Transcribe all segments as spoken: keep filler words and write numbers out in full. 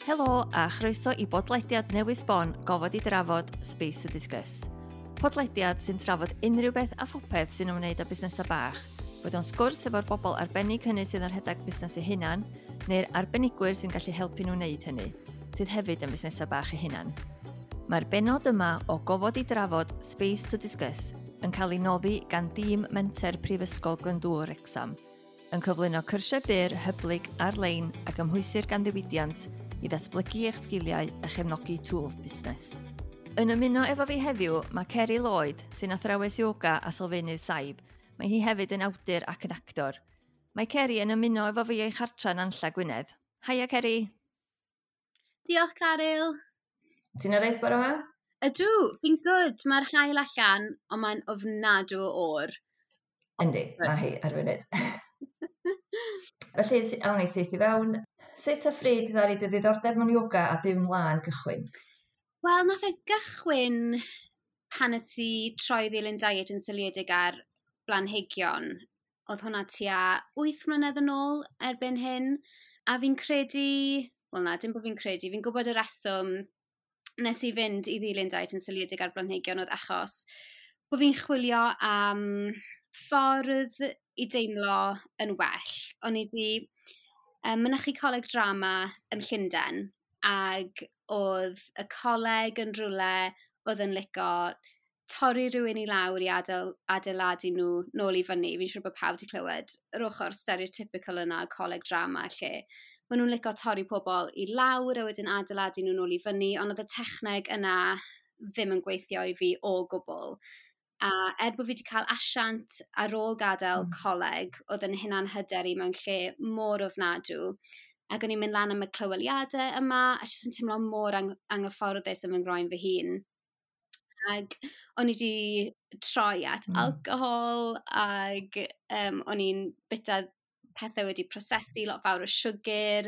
Helo a chroeso i bodlediad newydd sbon gofod i drafod Space to Discuss. Podlediad sy'n trafod unrhyw beth a phopeth sy'n ymwneud â busnesau bach, bod o'n sgwrs efo'r bobl arbennig hynny sydd yn rhedeg busnes eu hunan, neu'r arbenigwyr sy'n gallu helpu nhw wneud hynny, sydd hefyd yn busnesau bach eu hunan. Mae'r benod yma o gofod i drafod Space to Discuss yn cael ei noddi gan dîm menter Prifysgol Glyndŵr Wrecsam, yn cyflwyno cyrsiau byr, hyblyg ar-lein ac ymhwysir gan ddiwydiant i ddatblygu eich sgiliau a chefnogi twf busnes. Yn ymuno efo fi heddiw, mae Ceri Lloyd, sy'n athrawes yoga a sylfaenydd saib. Mae hi hefyd yn awdur ac yn actor. Mae Ceri yn ymuno efo fi ei chartre'n Anlla Gwynedd. Haia Ceri. Diolch Caryl. Ti'n o'r reis bore yma? Ydw, fi'n good. Mae'r hael allan, ond mae'n ofnadw o o'r. Yndi, mae hi ar funud. Felly, awn ni syth i fewn. Sut a phryd i ddari dy ddiddordeb mewn yoga a byw'n lan gychwyn? Wel, nath e gychwyn pan y ti troi ddilyn diet yn syliedig ar blanhigion. Oedd hwnna tua wyth mlynedd yn ôl erbyn hyn. A fi'n credu, wel na, dim bod fi'n credu, fi'n gwybod y reswm nes i fynd i ddilyn diet yn syliedig ar blanhigion oedd achos bod fi'n chwilio am ffordd i deimlo yn well. O'n i di um, mynychu coleg drama yn Llundain ag oedd y coleg yn rhywle oedd yn lico torri rhywun i lawr i adel, adeiladu nhw nôl i fyny. Fi'n siŵr bod pawb wedi clywed yr ochr stereotypical yna coleg drama lle maen nhw'n licio torri pobl i lawr a wedyn adeiladu nhw nôl i fyny, ond oedd y techneg yna ddim yn gweithio i fi o gwbl. A er bod fi wedi cael asiant ar ôl gadael mm. coleg, oedd yn hunan hyder i mewn lle mor ofnadw. Ac o'n i'n mynd lan am y clyweliadau yma, a jyst yn teimlo mor ang anghyfforddus yn fy ngroen fy hun. Ac o'n i wedi troi at mm. alcohol, ac um, o'n i'n bita pethau wedi prosesu, lot fawr o siwgr,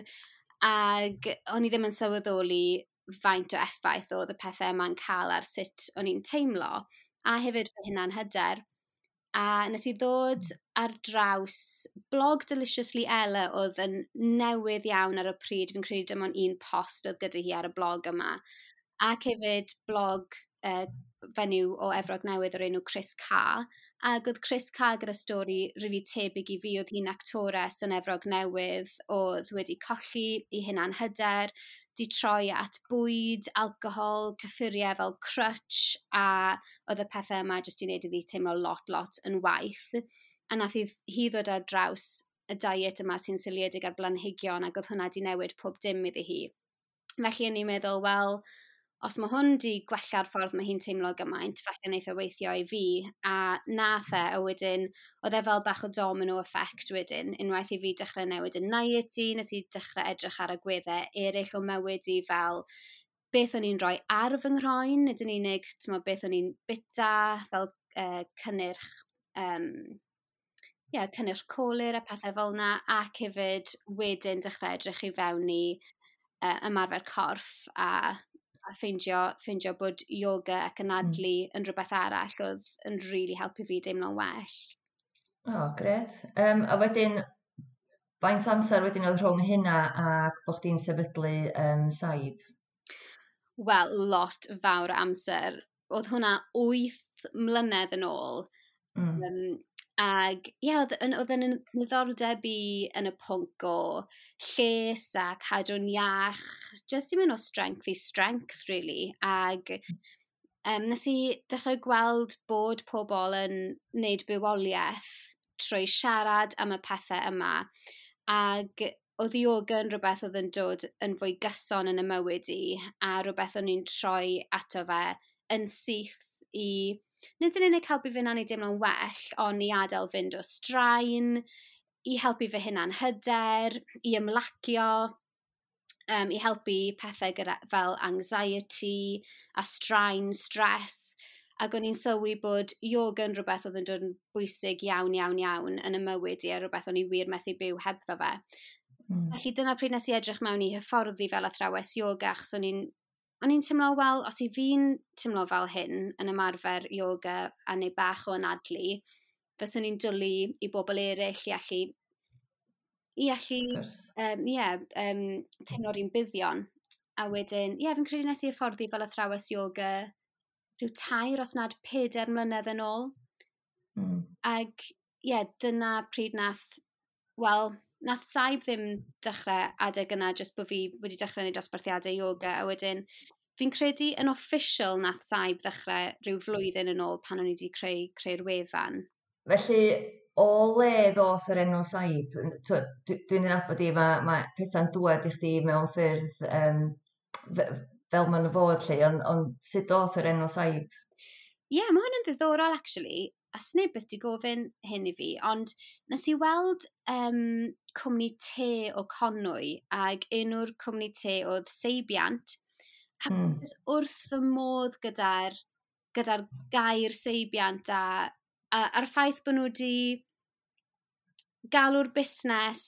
ac o'n i ddim yn sylweddoli faint o effaith oedd y pethau yma'n cael ar sut o'n i'n teimlo, a hefyd fy hunan hyder. A nes i ddod ar draws blog Deliciously Ella oedd yn newydd iawn ar y pryd. Fi'n credu dim ond un post oedd gyda hi ar y blog yma. Ac hefyd blog uh, fenyw o Efrog Newydd o'r enw Chris Carr. Ac oedd Chris Carr gyda stori rili tebyg i fi. Oedd hi'n actores yn Efrog Newydd, oedd wedi colli i hunan hyder, di troi at bwyd, alcohol, cyffuriau fel crutch, a oedd y pethau yma jyst i wneud iddi teimlo lot, lot yn waith. A nath hi, hi ddod ar draws y diet yma sy'n syliedig ar blanhigion, ac oedd hwnna di newid pob dim iddi hi. Felly o'n i'n meddwl, wel, os mae hwn di gwella'r ffordd mae hi'n teimlo gymaint, falle wneith e weithio i fi. A nath e, a wedyn, oedd e fel bach o domino effect wedyn. Unwaith i fi dechrau newid yn niety, nes i dechrau edrych ar agweddau eraill o mywyd i fel beth o'n i'n rhoi ar fy nghroen, nid yn unig beth o'n i'n bita, fel uh, cynnyrch, um, yeah, cynnyrch colir a pethau fel yna, ac hefyd wedyn dechrau edrych i fewn i uh, ymarfer corff a a ffeindio, ffeindio bod yoga ac anadlu mm. yn rhywbeth arall oedd yn rili really helpu fi deimlo'n well. O, oh, gret. Um, a wedyn, faint amser wedyn oedd rhwng hynna ac bod chdi'n sefydlu um, saib? Wel, lot fawr o amser. Oedd hwnna wyth mlynedd yn ôl. Mm. Um, Ac ie, yeah, oedd yn ddiddordeb i yn y pwnc o lles a cadw'n iach, just i mynd o strength i strength, really. Ac um, nes i dechrau gweld bod pobl yn wneud bywoliaeth trwy siarad am y pethau yma. Ac oedd yoga yn rhywbeth oedd yn dod yn fwy gyson yn y mywyd i, a rhywbeth o'n i'n troi ato fe yn syth i nid yn unig helpu fy hunan i deimlo'n well, ond i adael fynd o straen, i helpu fy hunan hyder, i ymlacio, um, i helpu pethau gyda, fel anxiety, a straen, stress. Ac o'n i'n sylwi bod yoga yn rhywbeth oedd yn dod yn bwysig iawn, iawn, iawn yn y mywyd i, a rhywbeth o'n i wir methu byw hebddo fe. Mm. Felly dyna pryd nes i edrych mewn i hyfforddi fel athrawes yoga, achos o'n i'n O'n i'n teimlo, wel, os i fi'n teimlo fel hyn yn ymarfer yoga a neu bach o anadlu, fyswn i'n dwlu i bobl eraill i allu, i allu, um, yeah, um, teimlo'r un buddion. A wedyn, ie, yeah, fi'n credu nes i hyfforddi fel athrawes yoga rhyw tair os nad peder mlynedd yn ôl. Mm. Ag, ie, yeah, dyna pryd nath, wel, nath saib ddim dechrau adeg yna jyst bod fi wedi dechrau wneud dosbarthiadau yoga, a wedyn fi'n credu yn official nath saib dechrau rhyw flwyddyn yn ôl pan o'n i wedi creu, creu'r wefan. Felly, o le ddoth yr enw saib? Dwi'n nabod i, mae ma pethau'n dŵad i chdi mewn ffyrdd um, fel maen nhw fod lle, ond on, sut ddoth yr enw saib? Ie, yeah, mae hwn yn ddiddorol, actually. A sneb beth i gofyn hyn i fi, ond nes i weld um, cwmni te o Conwy, ag enw'r cwmni te oedd Seibiant, a mm. wrth fy modd gyda'r gyda gair Seibiant, a, a a'r ffaith bod nhw wedi galw'r busnes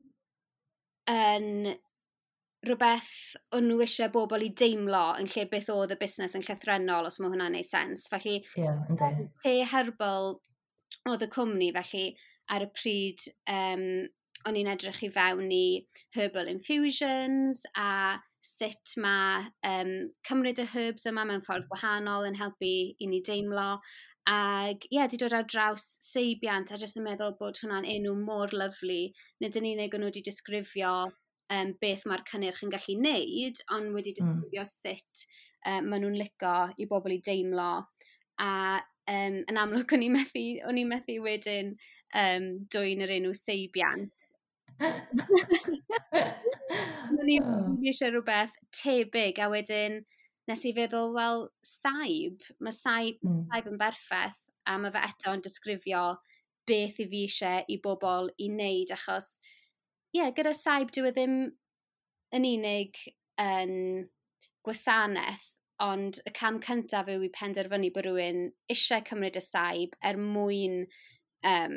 yn rhywbeth o'n nhw eisiau bobl i deimlo yn lle beth oedd y busnes yn llythrennol, os mae hwnna'n neud sens. Felly, yeah, te herbal oedd y cwmni, felly ar y pryd um, o'n i'n edrych i fewn i herbal infusions a sut mae um, cymryd y herbs yma mewn ffordd gwahanol yn helpu i ni deimlo. Ac ie, yeah, di dod ar draws Seibiant a jyst yn meddwl bod hwnna'n enw mor lyflu. Nid yn unig o'n nhw wedi disgrifio Um, beth mae'r cynnyrch yn gallu neud, ond wedi disgrifio mm. sut um, maen nhw'n lico i bobl i deimlo. A um, yn amlwg o'n i'n methu, o'n i'n methu wedyn um, dwy'n yr enw Seibiant. O'n i'n eisiau rhywbeth tebyg, a wedyn nes i feddwl, wel, saib, mae saib, mm. saib yn berffaith, a mae fe eto yn disgrifio beth i fi eisiau i bobl i wneud, achos ie, yeah, gyda saib dyw e ddim yn unig yn gwasanaeth, ond y cam cyntaf yw i penderfynu bod rhywun eisiau cymryd y saib er mwyn, um,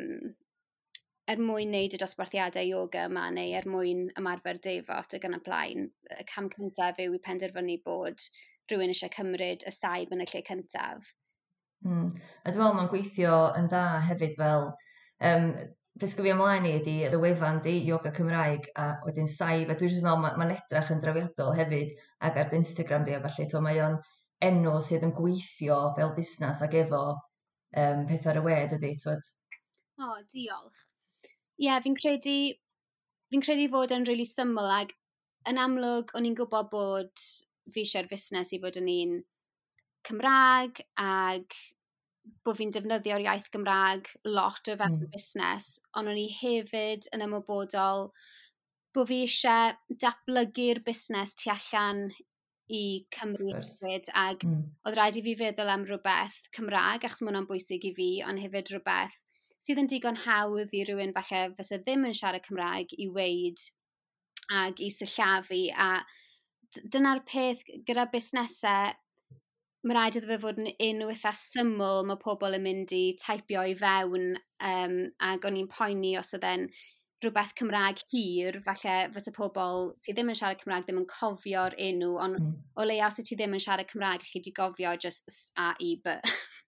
er mwyn wneud y dosbarthiadau yoga yma, neu er mwyn ymarfer defot ag yn y blaen. Y cam cyntaf yw i penderfynu bod rhywun eisiau cymryd y saib yn y lle cyntaf. Mm. A dwi'n meddwl mae'n gweithio yn dda hefyd fel... Um, Fes gyfi ymlaen i ydi, y wefan di, Yoga Cymraeg, a wedyn saib, a dwi'n meddwl mae'n ma edrach yn drawiadol hefyd, ac ar Instagram di, a falle, to mae o'n enw sydd yn gweithio fel busnes ac efo um, peth ar y wed ydi, twyd. O, diolch. Ie, yeah, fi'n credu, fi'n credu fod yn rili really syml, ac yn amlwg, o'n i'n gwybod bod fi eisiau'r busnes i fod yn un Cymraeg, ac bod fi'n defnyddio'r iaith Gymraeg lot o fewn mm. busnes, ond o'n i hefyd yn ymwybodol bod fi eisiau datblygu'r busnes tu allan i Cymru hefyd, ac mm. oedd rhaid i fi feddwl am rhywbeth Cymraeg, achos mae hwnna'n bwysig i fi, ond hefyd rhywbeth sydd yn digon hawdd i rywun falle fysa ddim yn siarad Cymraeg i weid ac i syllafu, a dyna'r peth gyda busnesau. Mae rhaid iddo fe fod yn enw eitha syml, mae pobl yn mynd i taipio i fewn, um, ac o'n i'n poeni os oedd e'n rhywbeth Cymraeg hir, falle fysa pobl sydd ddim yn siarad Cymraeg ddim yn cofio'r enw, ond mm. o leia os ti ddim yn siarad Cymraeg, lle di gofio just A I B.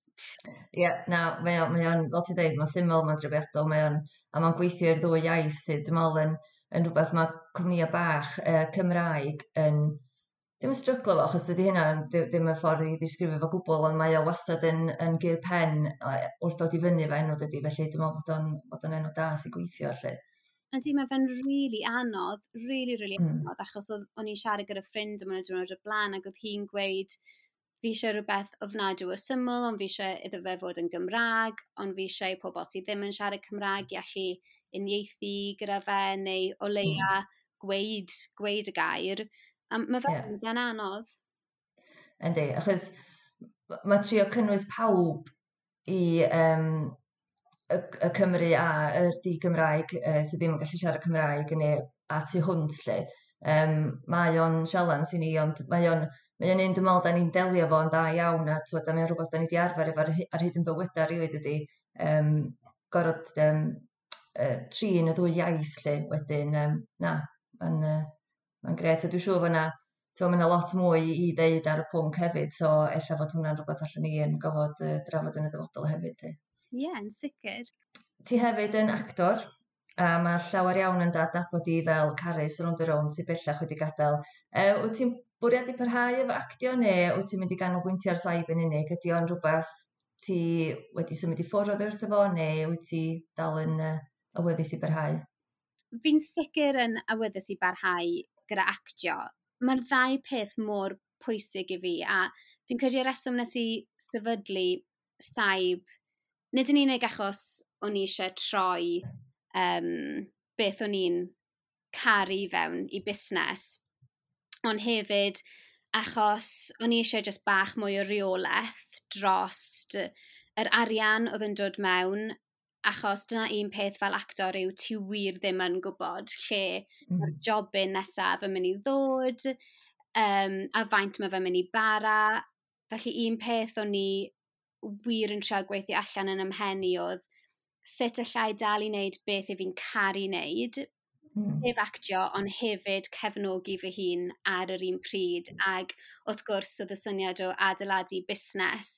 Ie, yeah, na, mae o'n, fel ti dweud, mae'n syml, mae'n drawiadol, mae'n, a mae'n gweithio i'r ddwy iaith sydd, dwi'n meddwl, yn, yn rhywbeth mae cwmnïau bach uh, Cymraeg yn... Ddim yn stryglo fo, achos dydy hynna ddim y ffordd i ddisgrifio fo gwbl, ond mae o wastad yn, yn gyr pen wrth dod i fyny fe enw dydy, felly dwi'n meddwl bod o'n, bod o'n enw da sy'n gweithio, lle. Ydy, mae fe'n rili really anodd, rili, really, rili really mm. anodd, achos o'n i'n siarad gyda ffrind yma'n diwrnod o blaen, ac oedd hi'n gweud, fi eisiau rhywbeth ofnadw o syml, ond fi eisiau iddo fe fod yn Gymraeg, ond fi eisiau pobl sydd ddim yn siarad Cymraeg i allu uniaethu gyda fe, neu o leia mm. gweud, gweud y gair. Um, mae fe yeah. yn anodd. Yndi, achos mae trio cynnwys pawb i um, y, y Cymru a y di-Gymraeg uh, sydd ddim yn gallu siarad Cymraeg neu a tu hwnt lle. Um, mae o'n sialans i ni, ond mae o'n mae o'n un dwi'n meddwl da ni'n delio fo yn da iawn, a twyd, mae'n rhywbeth da ni wedi arfer efo ar, ar hyd yn bywydau, rili, dydy. Um, gorod um, uh, trin y ddwy iaith lle wedyn, um, na, mae'n... Uh, Mae'n gret, a dwi'n siŵr fyna, mae yna lot mwy i ddeud ar y pwnc hefyd, so ella fod hwnna'n rhywbeth allan ni yn gofod uh, drafod yn y dyfodol hefyd. Ie, yeah, yn sicr. Ti hefyd yn actor, a mae llawer iawn yn dadnabod i fel Carys Rownd y Rownd sy'n bellach wedi gadael. Uh, wyt ti'n bwriad i parhau efo actio, neu wyt ti'n mynd i ganolbwyntio ar saib yn unig? Ydy o'n rhywbeth ti wedi symud i ffwrdd oddi wrtho fo, neu wyt ti dal yn uh, awyddus i barhau? Fi'n sicr yn awyddus i barhau gyda actio. Mae'r ddau peth mor pwysig i fi, a fi'n credu reswm nes i sefydlu saib, nid yn unig achos o'n i eisiau troi um, beth o'n i'n caru fewn i busnes, ond hefyd achos o'n i eisiau just bach mwy o reolaeth drost yr arian oedd yn dod mewn, achos dyna un peth fel actor yw ti wir ddim yn gwybod lle mm. mae'r jobyn nesaf yn mynd i ddod, um, a faint mae fe'n mynd i bara. Felly un peth o'n i wir yn trial gweithio allan yn ymhenni oedd sut allai dal i wneud beth i fi'n caru wneud, mm. sef actio, ond hefyd cefnogi fy hun ar yr un pryd. Ag wrth gwrs oedd y syniad o adeiladu busnes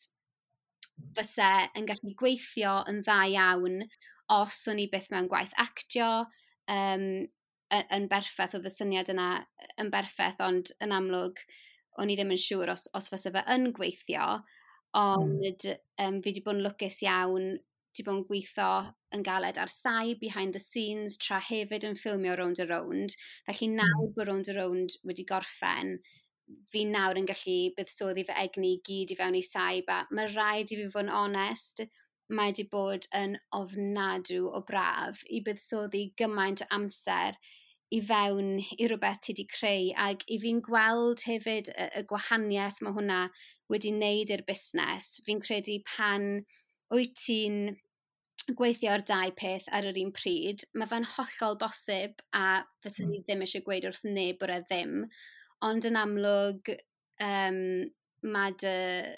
fyse yn gallu gweithio yn dda iawn os o'n i byth mewn gwaith actio, um, yn berffaith, oedd y syniad yna yn berffaith, ond yn amlwg o'n i ddim yn siŵr os, os fyse fe yn gweithio, ond mm. um, fi wedi bod yn lwcus iawn, wedi bod yn gweithio yn galed ar saib behind the scenes, tra hefyd yn ffilmio Round a Round, felly nawr mm. bod Round a Round wedi gorffen, fi nawr yn gallu buddsoddi fy egni gyd i fewn i saib, a mae rhaid i fi fod yn onest, mae wedi bod yn ofnadw o braf i buddsoddi gymaint o amser i fewn i rhywbeth ti wedi creu, ag i fi'n gweld hefyd y, y gwahaniaeth mae hwnna wedi wneud i'r busnes. Fi'n credu pan wyt ti'n gweithio ar dau peth ar yr un pryd, mae fe'n hollol bosib, a fysa ni ddim eisiau gweud wrth neb bod e ddim, ond yn amlwg um, mae dy,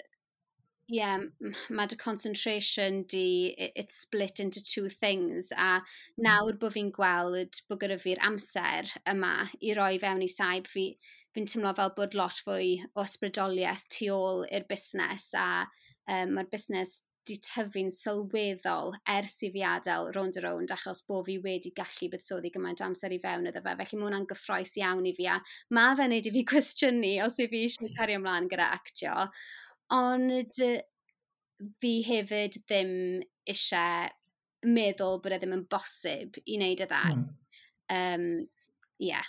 yeah, mae dy concentration di, it, it's split into two things, a nawr bod fi'n gweld bod gyda fi'r amser yma i roi fewn i saib, fi, fi'n teimlo fel bod lot fwy o ysbrydoliaeth tu ôl i'r busnes, a um, mae'r busnes di tyfu'n sylweddol ers i fi adael Round a Round, achos bod fi wedi gallu buddsoddi gymaint amser i fewn iddo fe. Felly mae hwnna'n gyffroes iawn i fi, a mae fe'n neud i fi cwestiynu os i fi eisiau cario ymlaen gyda actio. Ond fi hefyd ddim eisiau meddwl bod e ddim yn bosib i wneud y ddau. Mm. Um, yeah.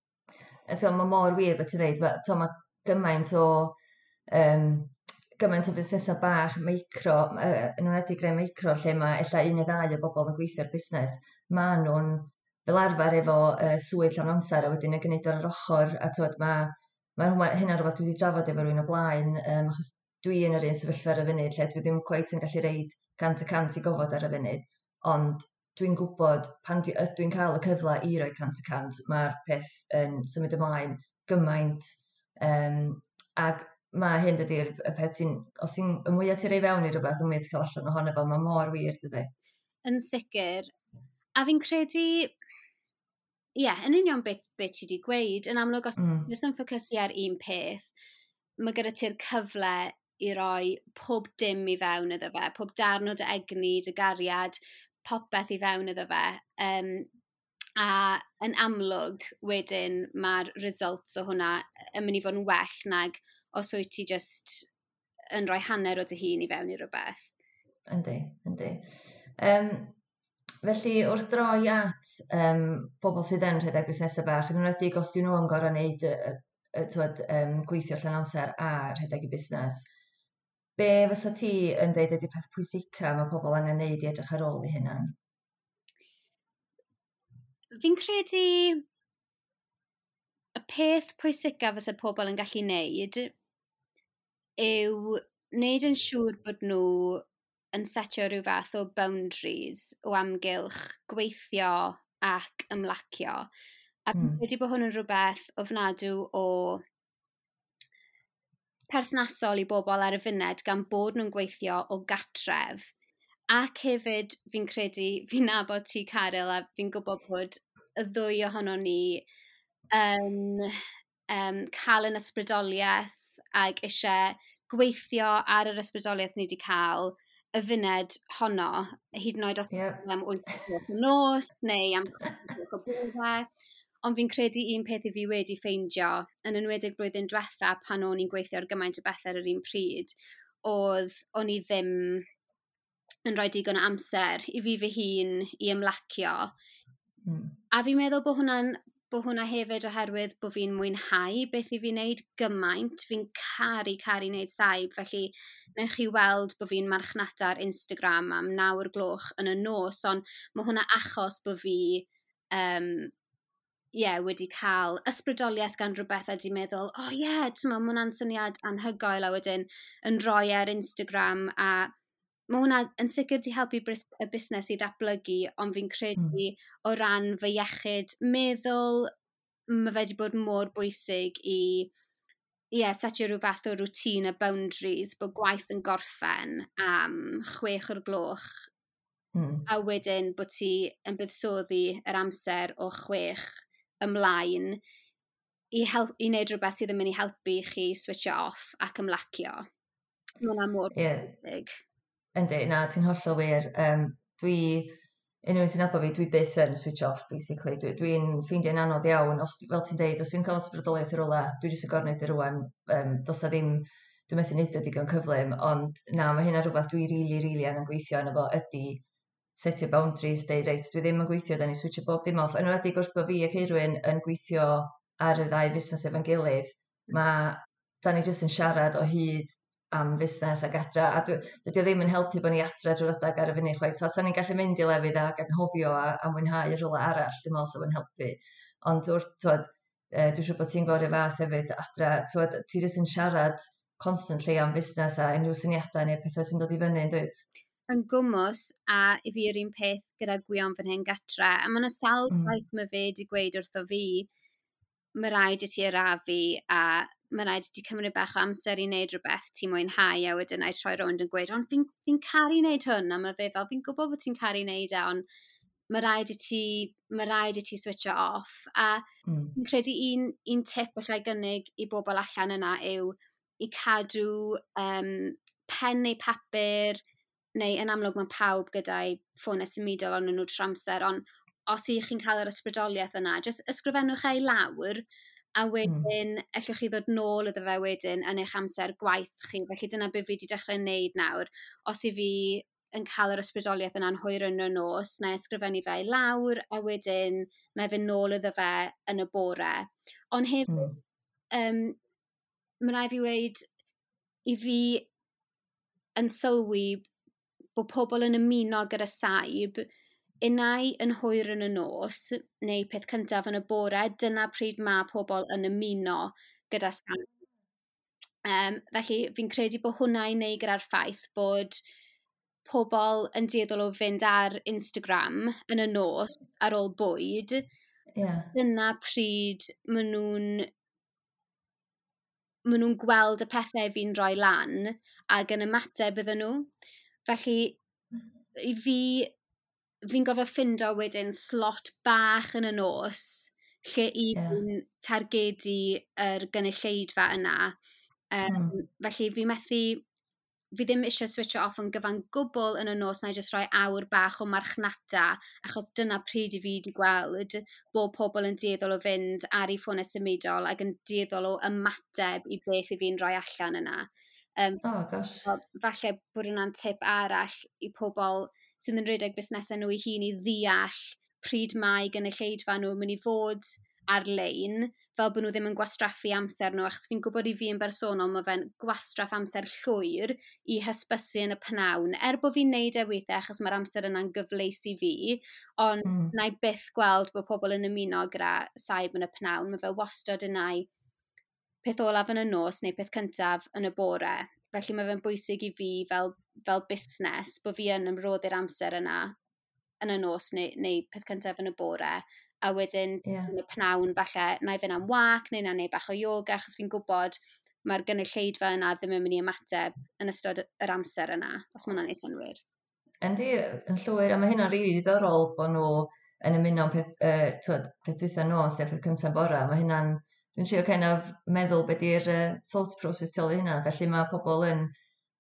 So, mae mor wir beth ti'n dweud, mae gymaint o um, gymaint o busnesau bach, micro, uh, yn ymwneud i greu micro, lle mae ella un neu ddau o bobl yn gweithio'r busnes, mae nhw'n fel arfer efo uh, swydd llawn amser, a wedyn y gwneud ar yr ochr, a tywed, mae, mae hynna rhywbeth dwi wedi drafod efo rhywun o blaen, um, achos dwi yn yr un sefyllfa ar y funud, lle dwi ddim cweit yn gallu reid cant y cant i gofod ar y funud, ond dwi'n gwybod pan dwi, dwi'n cael y cyfle i roi cant y cant, mae'r peth yn symud ymlaen gymaint, um, ag mae hyn dydy'r peth sy'n, os ti'n ymwya ti rei fewn i rhywbeth, ymwya ti cael allan ohono fo, mae mor wir, dydy. Yn sicr. A fi'n credu, ie, yeah, yn union beth, beth ti wedi gweud, yn amlwg os mm. yn ffocysu ar un peth, mae gyda ti'r cyfle i roi pob dim i fewn iddo fe, pob darn o dy egni, dy gariad, popeth i fewn iddo fe. Um, a yn amlwg, wedyn, mae'r results o hwnna yn mynd i fod yn well nag os wyt ti just yn rhoi hanner o dy hun i fewn i rhywbeth. Yndi, yndi. Um, felly, wrth droi at um, bobl sydd yn rhedeg busnesau bach, yn ymwneud os dyn nhw yn gorau wneud y, y, twed, um, gweithio llawn amser a rhedeg i busnes, be fysa ti yn dweud ydy peth pwysica mae pobl angen wneud i edrych ar ôl i hynna? Fi'n credu y peth pwysica fysa pobl yn gallu wneud yw wneud yn siŵr bod nhw yn setio rhyw fath o boundaries o amgylch gweithio ac ymlacio. A mm. wedi bod hwn yn rhywbeth ofnadw o perthnasol i bobl ar y funed gan bod nhw'n gweithio o gatref. Ac hefyd fi'n credu, fi'n nabod ti Caryl, a fi'n gwybod bod y ddwy ohono ni yn um, cael yn ysbrydoliaeth ag eisiau gweithio ar yr ysbrydoliaeth ni wedi cael y funed honno, hyd yn oed os yep. am wyth o'r nos, neu am o bwydau. Ond fi'n credu un peth i fi wedi ffeindio, yn enwedig blwyddyn diwetha pan o'n i'n gweithio ar gymaint o bethau ar yr un pryd, oedd o'n i ddim yn rhoi digon o amser i fi fy hun i ymlacio. Mm. A fi'n meddwl bod hwnna'n bod hwnna hefyd oherwydd bod fi'n mwynhau beth i fi'n neud gymaint. Fi'n caru, caru neud saib. Felly, newch chi weld bod fi'n marchnata ar Instagram am nawr gloch yn y nos, ond mae hwnna achos bod fi um, yeah, wedi cael ysbrydoliaeth gan rhywbeth a di meddwl, o oh, ie, yeah, mae hwnna'n syniad anhygoel a wedyn yn rhoi ar Instagram a mae hwnna yn sicr di helpu y busnes i ddatblygu, ond fi'n credu mm. o ran fy iechyd meddwl, mae fe wedi bod mor bwysig i yeah, setio rhyw fath o routine a boundaries, bod gwaith yn gorffen am chwech o'r gloch, mm. a wedyn bod ti yn buddsoddi yr amser o chwech ymlaen i, help, i wneud rhywbeth sydd yn mynd i helpu chi switcho off ac ymlacio. Mae hwnna mor yeah. bwysig. Yndi, na, ti'n hollol wir. Um, dwi, unrhyw sy'n nabod fi, dwi byth yn switch off, basically. Dwi'n dwi ffeindio'n anodd iawn, os, fel ti'n deud, os dwi'n cael ysbrydoliaeth yr ola, dwi jyst yn gorfod i rwan. Um, dos a ddim, dwi'n methu neud o digon cyflym, ond na, mae hynna rhywbeth dwi'n rili, rili angen gweithio yna fo ydy setio boundaries, deud reit, dwi ddim yn gweithio, da ni switcho bob dim off. Yn wedi gwrth bod fi ac Eirwyn yn gweithio ar y ddau fusnes efo'n gilydd, mae, da ni jyst yn siarad o hyd am fusnes ag adra, a dydy o ddim yn helpu bod ni adra drwy'r adag ar y funud chwaith. So, sa ni'n gallu mynd i lefydd ac anghofio a, a mwynhau y rhywle arall, dim ond sy'n helpu. Ond wrth, twyd, e, dwi'n siŵr bod ti'n gwrdd fath hefyd adra, twyd, ti jyst yn siarad constantly am fusnes a unrhyw syniadau neu pethau sy'n dod i fyny, yn dweud? Yn gwmws, a i fi yr un peth gyda gwion fan hyn gatra, a mae'n sawl mm. gwaith mae fe di gweud wrtho fi, mae rhaid i ti arafu a mae rhaid i ti cymryd bach o amser i wneud rhywbeth ti'n mwynhau a wedyn a'i troi rownd yn gweud, ond fi'n fi caru wneud hwn, a mae fe fel, fi'n gwybod bod ti'n caru wneud e, ond mae rhaid i ti, mae rhaid i ti switcho off. A mm. fi'n credu un, un tip allai gynnig i bobl allan yna yw i cadw um, pen neu papur, neu yn amlwg mae pawb gyda'i ffonau symudol ond nhw tramser, ond os i chi'n cael yr ysbrydoliaeth yna, jyst ysgrifennwch ei lawr, a wedyn, mm. allwch chi ddod nôl iddo fe wedyn yn eich amser gwaith chi. Felly dyna beth fi wedi dechrau wneud nawr. Os i fi yn cael yr ysbrydoliaeth yna'n hwyr yn y nos, na ysgrifennu fe i lawr, a wedyn na fe nôl iddo fe yn y bore. Ond hefyd, mm. um, mae rai fi weid i fi yn sylwi bod pobl yn ymuno gyda saib, unai yn hwyr yn y nos, neu peth cyntaf yn y bore, dyna pryd mae pobl yn ymuno gyda saib. Um, felly, fi'n credu bod hwnna i wneud gyda'r ffaith bod pobl yn dueddol o fynd ar Instagram yn y nos ar ôl bwyd. Yeah. Dyna pryd maen nhw'n maen nhw'n gweld y pethau fi'n rhoi lan ac yn ymateb iddyn nhw. Felly, i fi... fi'n gofio ffindo wedyn slot bach yn y nos lle i fi'n yeah. targedu yr gynulleidfa yna. Um, mm. Felly fi methu, fi ddim eisiau switcho off yn gyfan gwbl yn y nos na i jyst rhoi awr bach o marchnata, achos dyna pryd i fi wedi gweld bod pobl yn dueddol o fynd ar ei ffonau symudol ac yn dueddol o ymateb i beth i fi'n rhoi allan yna. Um, oh, gosh. Falle bod hwnna'n tip arall i pobl sydd yn rhedeg busnesau nhw i hun i ddeall pryd mae gynulleidfa nhw mynd i fod ar-lein, fel bod nhw ddim yn gwastraffu amser nhw, achos fi'n gwybod i fi yn bersonol mae fe'n gwastraff amser llwyr i hysbysu yn y pnawn, er bod fi'n neud e weithiau achos mae'r amser yna'n gyfleus i fi, ond mm. na i byth gweld bod pobl yn ymuno gyda saib yn y pnawn, mae fe wastad yna i peth olaf yn y nos neu peth cyntaf yn y bore. Felly mae fe'n bwysig i fi fel, fel busnes bod fi yn ymroddi'r amser yna yn y nos neu, neu peth cyntaf yn y bore. A wedyn yeah. yn y pnawn falle na i fynd am wac neu na neu bach o yoga achos fi'n gwybod mae'r gynulleidfa yna ddim yn mynd i ymateb yn ystod yr amser yna, os mae hwnna'n ei synwyr. Yndi, yn llwyr, a mae hynna'n rili diddorol bod nhw yn ymuno peth, uh, twyd, peth dwytha nos neu peth cyntaf bore. Mae hynna'n Dwi'n trio kind of meddwl beth yw'r uh, thought process tu ôl i hynna. Felly mae pobl yn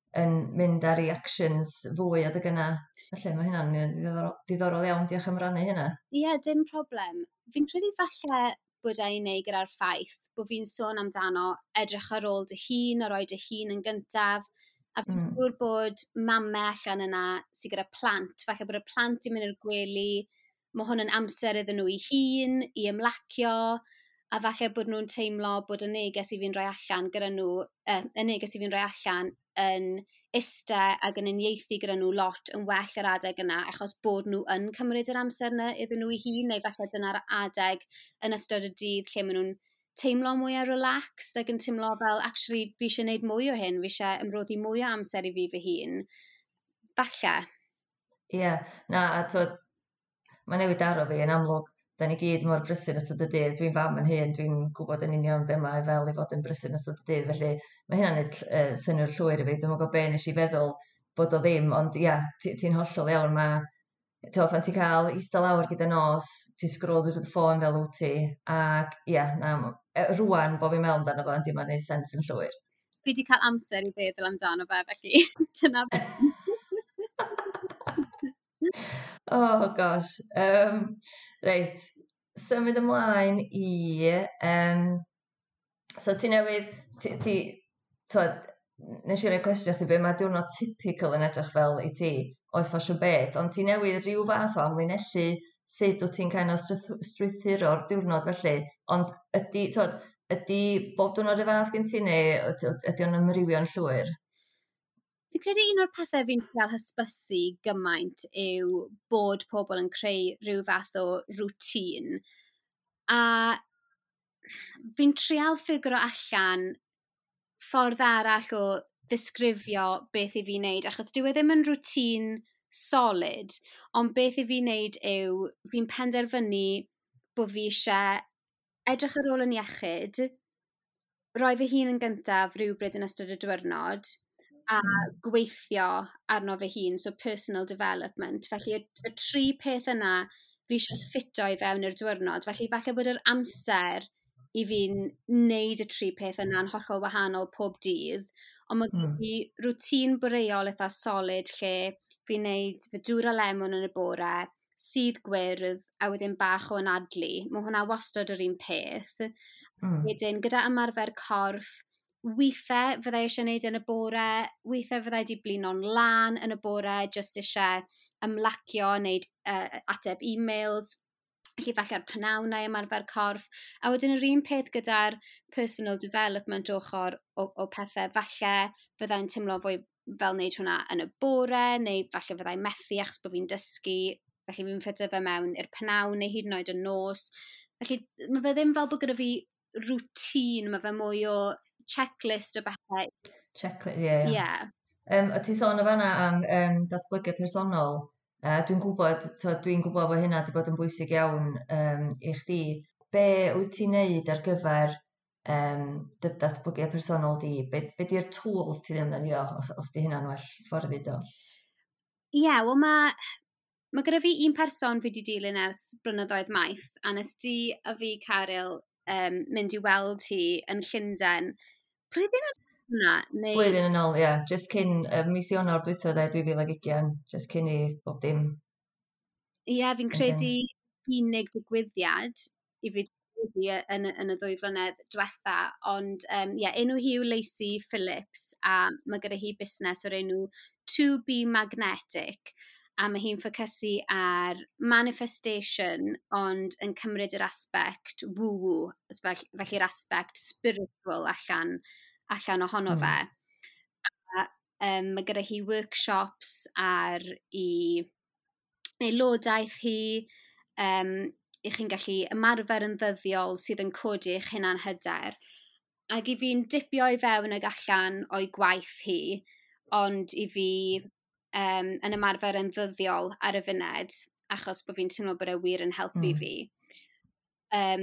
yn mynd ar reactions fwy adeg yna. Felly mae hynna'n ddiddorol, diddorol iawn, diolch am rannu hynna. Ie, yeah, dim problem. Fi'n credu falle bod e'n neud gyda'r ffaith bod fi'n sôn amdano edrych ar ôl dy hun, a roi dy hun yn gyntaf, a fi'n Mm. siŵr bod mamau allan yna sydd gyda plant, falle bod y plant i mynd i'r gwely, mae hwn yn amser iddyn nhw i hun, i ymlacio, a falle bod nhw'n teimlo bod y neges i fi'n rhoi allan gyda nhw, uh, y neges i fi'n rhoi allan yn iste ac yn uniaethu gyda nhw lot yn well yr adeg yna, achos bod nhw yn cymryd yr amser yna iddyn nhw i hun, neu falle dyna'r adeg yn ystod y dydd lle maen nhw'n teimlo mwy a relaxed ac yn teimlo fel, actually, fi eisiau gwneud mwy o hyn, fi eisiau ymroddi mwy o amser i fi fy hun. Falle. Ie, yeah. na, a twyd, mae newid aro fi yn amlwg. Da ni gyd mor brysur ystod y dydd. Dwi'n fam yn hyn, dwi'n gwybod yn union be mae fel i fod yn brysur ystod y dydd. Felly mae hynna'n neud uh, synnwyr llwyr i fi. Dwi'n gwybod be nes i feddwl bod o ddim, ond ia, ti'n hollol iawn. Mae, to, pan ti'n cael eistedd lawr gyda nos, ti'n sgrol drwy'r ffôn fel wyt ti, ac ia, na, rwan bod fi'n meddwl amdano fo, yndi mae'n neud sens yn llwyr. Fi wedi cael amser i feddwl amdano fe, felly dyna fe. Oh gosh. Um, reit, symud ymlaen i... Um, so ti newydd... Ti, ti, twed, nes i roi cwestiwn chdi be mae diwrnod typical yn edrych fel i ti, oes ffasiwn beth, ond ti newydd rhyw fath o amlinellu sut wyt ti'n kind of strwythuro'r diwrnod felly, ond ydy, twed, ydy bob diwrnod y fath gen ti neu ydy o'n ymrywio'n llwyr? Fi'n credu un o'r pethau fi'n cael hysbysu gymaint yw bod pobl yn creu rhyw fath o rŵtín. A fi'n trial ffigro allan ffordd arall o ddisgrifio beth i fi wneud, achos dyw e ddim yn rŵtín solid, ond beth i fi wneud yw fi'n penderfynu bod fi eisiau edrych ar ôl yn iechyd, roi fy hun yn gyntaf rhywbryd yn ystod y diwrnod, a gweithio arno fy hun, so personal development. Felly y, y tri peth yna fi eisiau ffito i fewn i'r diwrnod. Felly falle bod yr amser i fi'n neud y tri peth yna'n hollol wahanol pob dydd, ond mae mm. fi rŵtín boreol eitha solid lle fi'n neud fy dŵr a lemon yn y bore, sydd gwyrdd, a wedyn bach o anadlu. Mae hwnna wastad yr un peth. Mm. Wedyn, gyda ymarfer corff, weithiau fyddai eisiau gwneud yn y bore, weithiau fyddai di blino'n lan yn y bore, just eisiau ymlacio, wneud uh, ateb e-mails, felly falle'r prynawnau ymarfer corff, a wedyn yr un peth gyda'r personal development ochr o, o pethau, falle fyddai'n teimlo fwy fel wneud hwnna yn y bore, neu falle fyddai'n methu achos bod fi'n dysgu, felly fi'n ffito fe mewn i'r prynawn neu hyd yn oed y nos. Felly mae fe ddim fel bod gyda fi rŵtín, mae fe mwy o checklist o bethau. Checklist, ie. Yeah, yeah. yeah. um, ti sôn o fanna am um, datblygu personol. Uh, dwi'n gwybod, dwi'n gwybod bod hynna wedi bod yn bwysig iawn um, i chdi. Be wyt ti'n neud ar gyfer um, dy datblygu personol di? Be, be di'r tools ti ddim yn ddefnyddio os, os di hynna'n well ffordd i do? Ie, yeah, wel mae ma gyda fi un person fi wedi dilyn ers blynyddoedd maith, a nes di a fi, Caryl, um, mynd i weld hi yn Llundain. Blwyddyn yna? Neu... Blwyddyn yn ôl, ie. Yeah. Just cyn uh, mis Ionawr dwytho dde dwy fil ag ugain. Just cyn i bob dim. Ie, yeah, fi'n credu unig digwyddiad i fi digwyddi yn, yn y ddwy flynedd diwetha. Ond, um, yeah, enw hi yw Lacey Phillips, a mae gyda hi busnes o'r enw to be Magnetic. A mae hi'n ffocysu ar manifestation, ond yn cymryd yr aspect woo-woo, felly'r aspect spiritual allan, allan ohono mm. fe. A um, mae gyda hi workshops ar i aelodaeth hi, um, i chi'n gallu ymarfer yn ddyddiol sydd yn codi eich hunan hyder. Ac i fi'n dipio i fewn ag allan o'i gwaith hi, ond i fi... Um, yn ymarfer yn ddyddiol ar y funed, achos bod fi'n teimlo bod e wir yn helpu mm. fi. Um,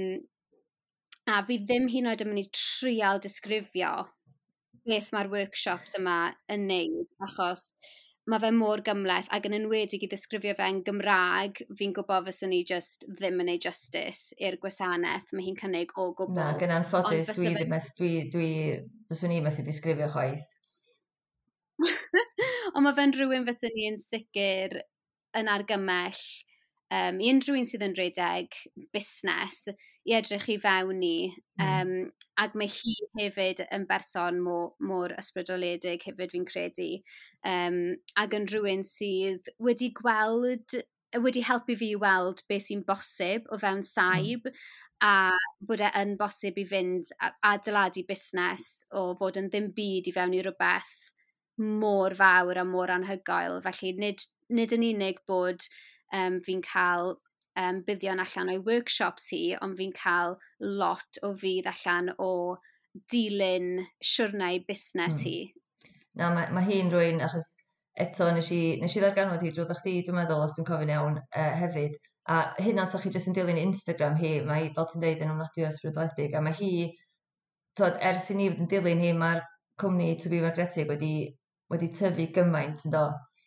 a fi ddim hyd yn oed yn mynd i trial disgrifio beth mae'r workshops yma yn neud, achos mae fe mor gymleth, ac yn enwedig i ddisgrifio fe yn Gymraeg, fi'n gwybod fyswn ni just ddim yn ei justice i'r gwasanaeth, mae hi'n cynnig o gwbl. Na, gyda'n ffodus, dwi, dwi, dwi, dwi, fyswn ni methu disgrifio chwaith. Ond mae fe'n rhywun fysyn ni yn sicr yn argymell um, i unrhyw un sydd yn redeg busnes i edrych i fewn i. Um, mm. Ac mae hi hefyd yn berson mor, mor ysbrydoledig hefyd fi'n credu. Um, ac yn rhywun sydd wedi gweld, wedi helpu fi i weld beth sy'n bosib o fewn saib, mm. a bod e yn bosib i fynd a adeiladu busnes o fod yn ddim byd i fewn i rhywbeth mor fawr a mor anhygoel. Felly nid, nid yn unig bod um, fi'n cael um, buddion allan o'i workshops hi, ond fi'n cael lot o fydd allan o dilyn siwrnau busnes hi. Hmm. Na, mae, mae hi'n rwy'n, achos eto nes i, nes i ddarganfod hi drwy chdi, dwi'n meddwl, os dwi'n cofio'n iawn, uh, hefyd. A hynna, os chi jyst yn dilyn Instagram hi, mae, fel ti'n deud, yn ofnadwy o ysbrydoledig. A mae hi, tod, ers i ni fod yn dilyn hi, mae'r cwmni To Be Magnetic wedi, wedi tyfu gymaint yn do.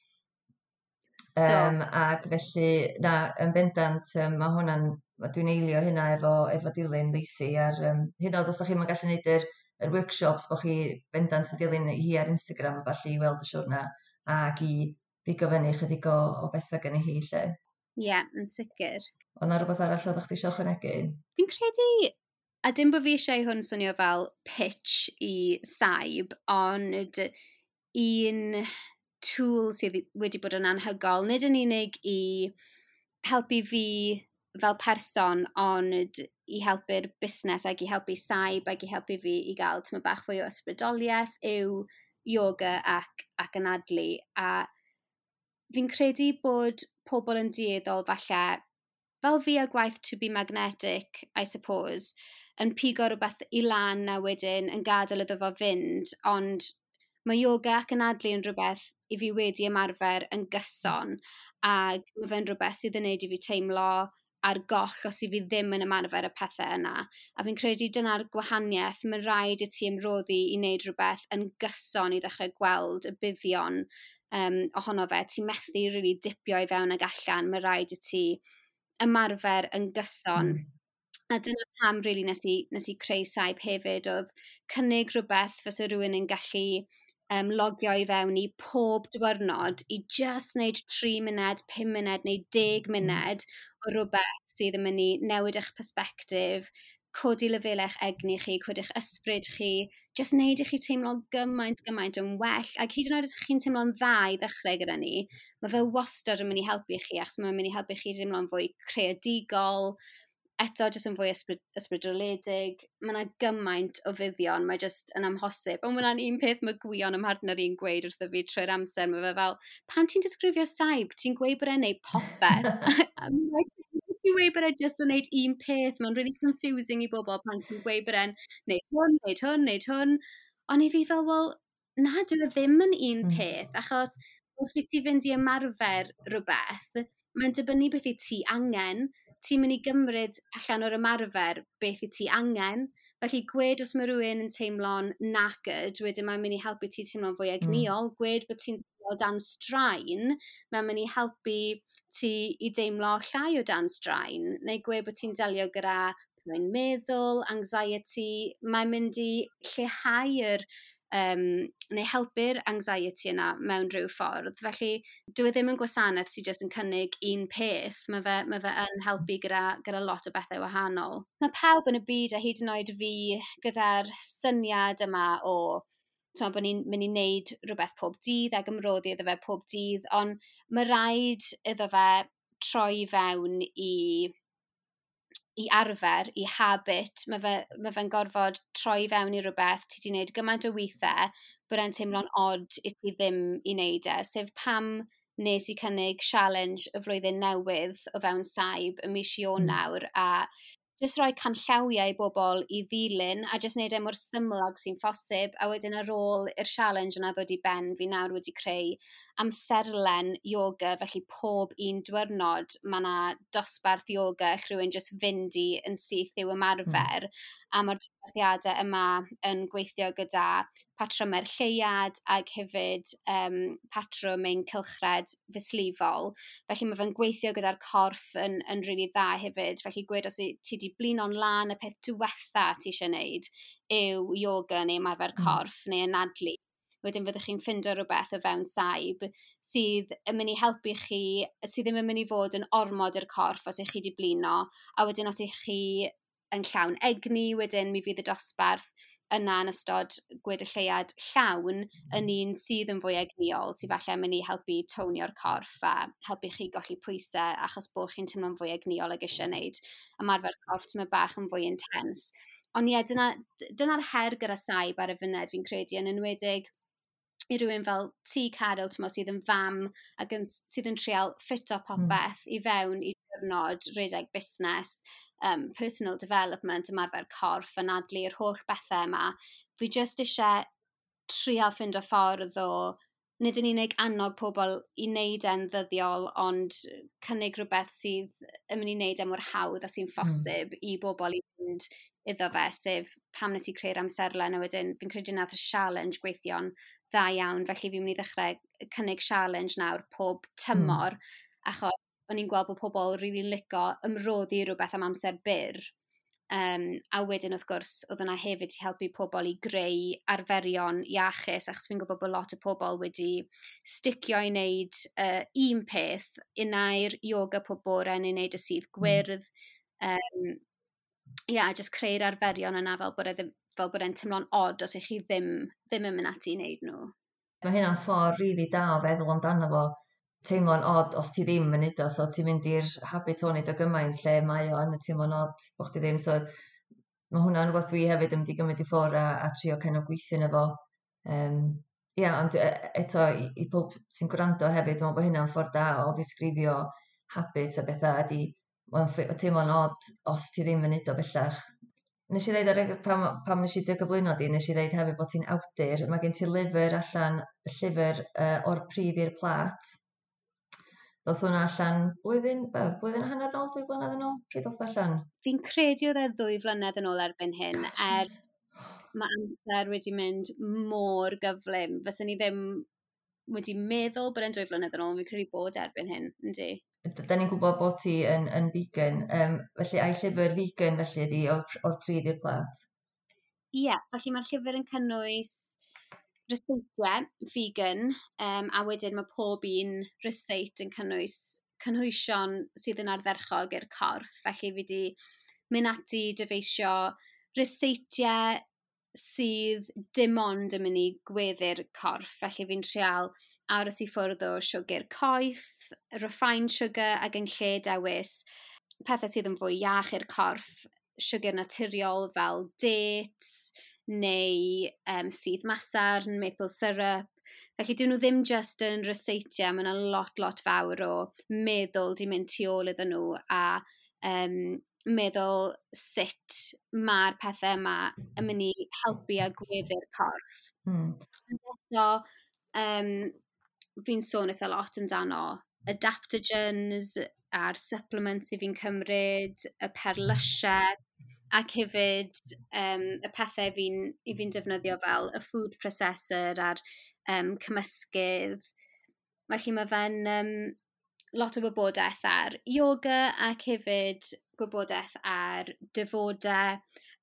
Um, ac felly, na, yn bendant, um, mae hwnna'n, dwi'n eilio hynna efo, efo dilyn Lacey. Ar, um, hynna, os ydych chi'n gallu gwneud yr, yr workshops, bod chi bendant yn dilyn hi ar Instagram, a falle i weld y siwrna, ac i bigo fyny chydig o, o bethau gen i hi, lle. Ie, yeah, yn sicr. Ond na rhywbeth arall oeddech chi eisiau ychwanegu? Fi'n credu, a dim bod fi eisiau hwn swnio fel pitch i saib, ond un tool sydd wedi bod yn anhygol, nid yn unig i helpu fi fel person, ond i helpu'r busnes ac i helpu saib ac i helpu fi i gael tyma bach fwy o ysbrydoliaeth yw yoga ac, ac anadlu. A fi'n credu bod pobl yn dieddol falle, fel fi a gwaith To Be Magnetic, I suppose, yn pigo rhywbeth i lan a wedyn yn gadael iddo fo fynd, ond mae yoga ac anadlu yn rhywbeth i fi wedi ymarfer yn gyson, ac mae fe'n rhywbeth sydd yn neud i fi teimlo ar goll os i fi ddim yn ymarfer y pethau yna. A fi'n credu dyna'r gwahaniaeth, mae'n rhaid i ti ymroddi i wneud rhywbeth yn gyson i ddechrau gweld y buddion um, ohono fe. Ti'n methu really dipio i fewn ag allan, mae'n rhaid i ti ymarfer yn gyson. Mm. A dyna pam really nes i, nes i creu saib hefyd, oedd cynnig rhywbeth fysa rhywun yn gallu um, logio i fewn i pob diwrnod i just wneud tri muned, pum muned neu deg muned o rhywbeth sydd yn mynd i newid eich persbectif, codi lefelau'ch egni chi, codi eich ysbryd chi, just wneud i chi teimlo gymaint, gymaint yn well. Ac hyd yn oed os chi'n teimlo'n dda i ddechrau gyda ni, mae fe wastad yn mynd i helpu chi, achos mae'n mynd i helpu chi teimlo'n fwy creadigol, eto jyst yn fwy ysbryd, ysbrydoledig. Mae yna gymaint o fuddion, mae jyst yn amhosib. Ond mae'n un peth mae gwion ym mhardner i'n gweud wrtho fi trwy'r amser. Mae fe fel, pan ti'n disgrifio saib, ti'n gweud bod e'n neud popeth. Ti'n gweud bod e'n jyst yn neud un peth. Mae'n really confusing i bobl pan ti'n gweud bod e'n neud hwn, neud hwn, neud hwn. Ond i fi fel, wel, na, dwi ddim yn un peth. Achos wrth i ti fynd i ymarfer rhywbeth, mae'n dibynnu beth i ti angen. Ti'n mynd i gymryd allan o'r ymarfer beth i ti angen. Felly gwed os mae rhywun yn teimlo'n knackered, wedyn mae'n mynd i helpu ti teimlo'n fwy egniol. Mm. Gwed bod ti'n teimlo dan straen, mae'n mynd i helpu ti i deimlo llai o dan straen. Neu gwed bod ti'n delio gyda rwy'n meddwl, anxiety, mae'n mynd i lleihau'r Um, neu helpu'r anxiety yna mewn rhyw ffordd. Felly, dwi ddim yn gwasanaeth sydd jyst yn cynnig un peth. Mae fe, mae fe yn helpu gyda, gyda lot o bethau wahanol. Mae pawb yn y byd, a hyd yn oed fi, gyda'r syniad yma o t'mo, bod ni'n mynd i wneud rhywbeth pob dydd ac ymroddi iddo fe pob dydd, ond mae rhaid iddo fe troi fewn i i arfer, i habit, mae fe, mae fe'n gorfod troi fewn i rhywbeth ti wedi gwneud gymaint o weithiau bod e'n teimlo'n odd i ti ddim i wneud e. Sef pam nes i cynnig challenge y flwyddyn newydd o fewn saib y mis Ionawr, a jyst rhoi canllawiau i bobl i ddilyn, a jyst wneud e mor syml ag sy'n phosib, a wedyn ar ôl i'r challenge yna ddod i ben, fi nawr wedi creu amserlen yoga, felly pob un diwrnod mae yna dosbarth yoga, rhywun jyst fynd i yn syth i'w ymarfer, mm. a mae'r dosbarthiadau yma yn gweithio gyda patrymau'r lleiad ac hefyd um, patrwm ein cylchred fyslifol. Felly mae fe'n gweithio gyda'r corff yn, yn rili really dda hefyd. Felly gwed os ti wedi blin o'n lan, y peth diwetha ti eisiau gwneud yw yoga neu ymarfer corff mm. neu anadlu. wedyn fyddwch chi'n ffindo rhywbeth o fewn saib sydd yn mynd i helpu chi, sydd ddim yn mynd i fod yn ormod i'r corff os ych chi wedi blino, a wedyn os ych chi yn llawn egni, wedyn mi fydd y dosbarth yna yn ystod gwedylleiad llawn yn un sydd yn fwy egniol, sydd falle yn mynd i helpu townio'r corff a helpu chi golli pwysau achos bod chi'n teimlo'n fwy egniol ag eisiau gwneud ymarfer corff tyma bach yn fwy intens. Ond ie, dyna, dyna'r her gyda saib ar y funed fi'n credu, yn enwedig i rywun fel ti, Carol, sydd yn fam ac yn, sydd yn trial ffito popeth mm. i fewn i diwrnod rhedeg busnes, um, personal development, ymarfer corff, anadlu'r holl bethau yma. Fi just eisiau trial ffind o ffordd o nid yn unig annog pobl i wneud e'n ddyddiol, ond cynnig rhywbeth sydd yn mynd i wneud e mor hawdd a sy'n ffosib mm. i bobl i fynd iddo fe, sef pam nes i creu'r amserlen, a wedyn fi'n credu nath y challenge gweithio'n dda iawn, felly fi'n mynd i ddechrau cynnig challenge nawr pob tymor, mm. achos o'n i'n gweld bod pobl rili really lico ymroddi rhywbeth am amser byr. Um, a wedyn wrth gwrs, oedd yna hefyd i helpu pobl i greu arferion iachus, achos fi'n gwybod bod lot o pobl wedi sticio i wneud uh, un peth, unai'r yoga pob bore neu wneud y sydd gwyrdd. Um, Ie, yeah, just creu'r arferion yna fel bod e'n fel bod e'n teimlo'n od os ych chi ddim, ddim yn mynd ati i wneud nhw. Mae hynna'n ffordd rili really da o feddwl amdano fo. Teimlo'n od os ti ddim yn neud o, so ti'n mynd i'r habit o wneud o gymaint lle mae o yn teimlo'n od bod ti ddim. So mae hwnna'n rhywbeth dwi hefyd yn mynd i gymryd i ffwrdd a, a trio cenno gweithio yna fo. Um, yeah, ond eto i, i pob sy'n gwrando hefyd, dwi'n meddwl bod hynna'n ffordd da o ddisgrifio habits a bethau ydi mae'n teimlo'n od os ti ddim yn neud o bellach. Nes i ddeud, pam, pam nes i dy gyflwyno di, nes i ddeud hefyd bod ti'n awdur. Mae gen ti lyfr allan, llyfr uh, o'r pryd i'r plat. Doedd hwnna allan blwyddyn, blwyddyn a hanner ôl, dwy flynedd yn ôl? Pryd oedd allan? Fi'n credu oedd e ddwy flynedd yn ôl erbyn hyn, er mae amser wedi mynd mor gyflym. Fysen ni ddim wedi meddwl bod e'n dwy flynedd yn ôl, fi'n credu bod erbyn hyn, yndi. Da ni'n gwybod bod ti yn, yn vegan, um, felly a'i llyfr vegan felly ydi o'r, or pryd i'r plat? Ie, yeah, felly mae'r llyfr yn cynnwys reseitiau vegan, um, a wedyn mae pob un reseit yn cynnwys cynhwysion sydd yn ardderchog i'r corff. Felly fi wedi mynd ati dyfeisio reseitiau sydd dim ond yn mynd i gweddu'r corff. Felly fi'n trial aros i ffwrdd o siwgr coeth, refined sugar ac yn lle dewis pethau sydd yn fwy iach i'r corff, siwgr naturiol fel dates neu um, sydd masar, maple syrup. Felly dyn nhw ddim just yn reseitiau, mae yna lot, lot fawr o meddwl di mynd tu ôl iddyn nhw a um, meddwl sut mae'r pethau yma yn mynd i helpu a gweddu'r corff. Mm. So, um, fi'n sôn eitha lot amdano adaptogens a'r supplements i fi'n cymryd, y perlysiau, ac hefyd um, y pethau fi'n fi defnyddio fel y food processor a'r um, cymysgydd. Felly mae fe'n um, lot o wybodaeth ar yoga ac hefyd gwybodaeth ar dyfodau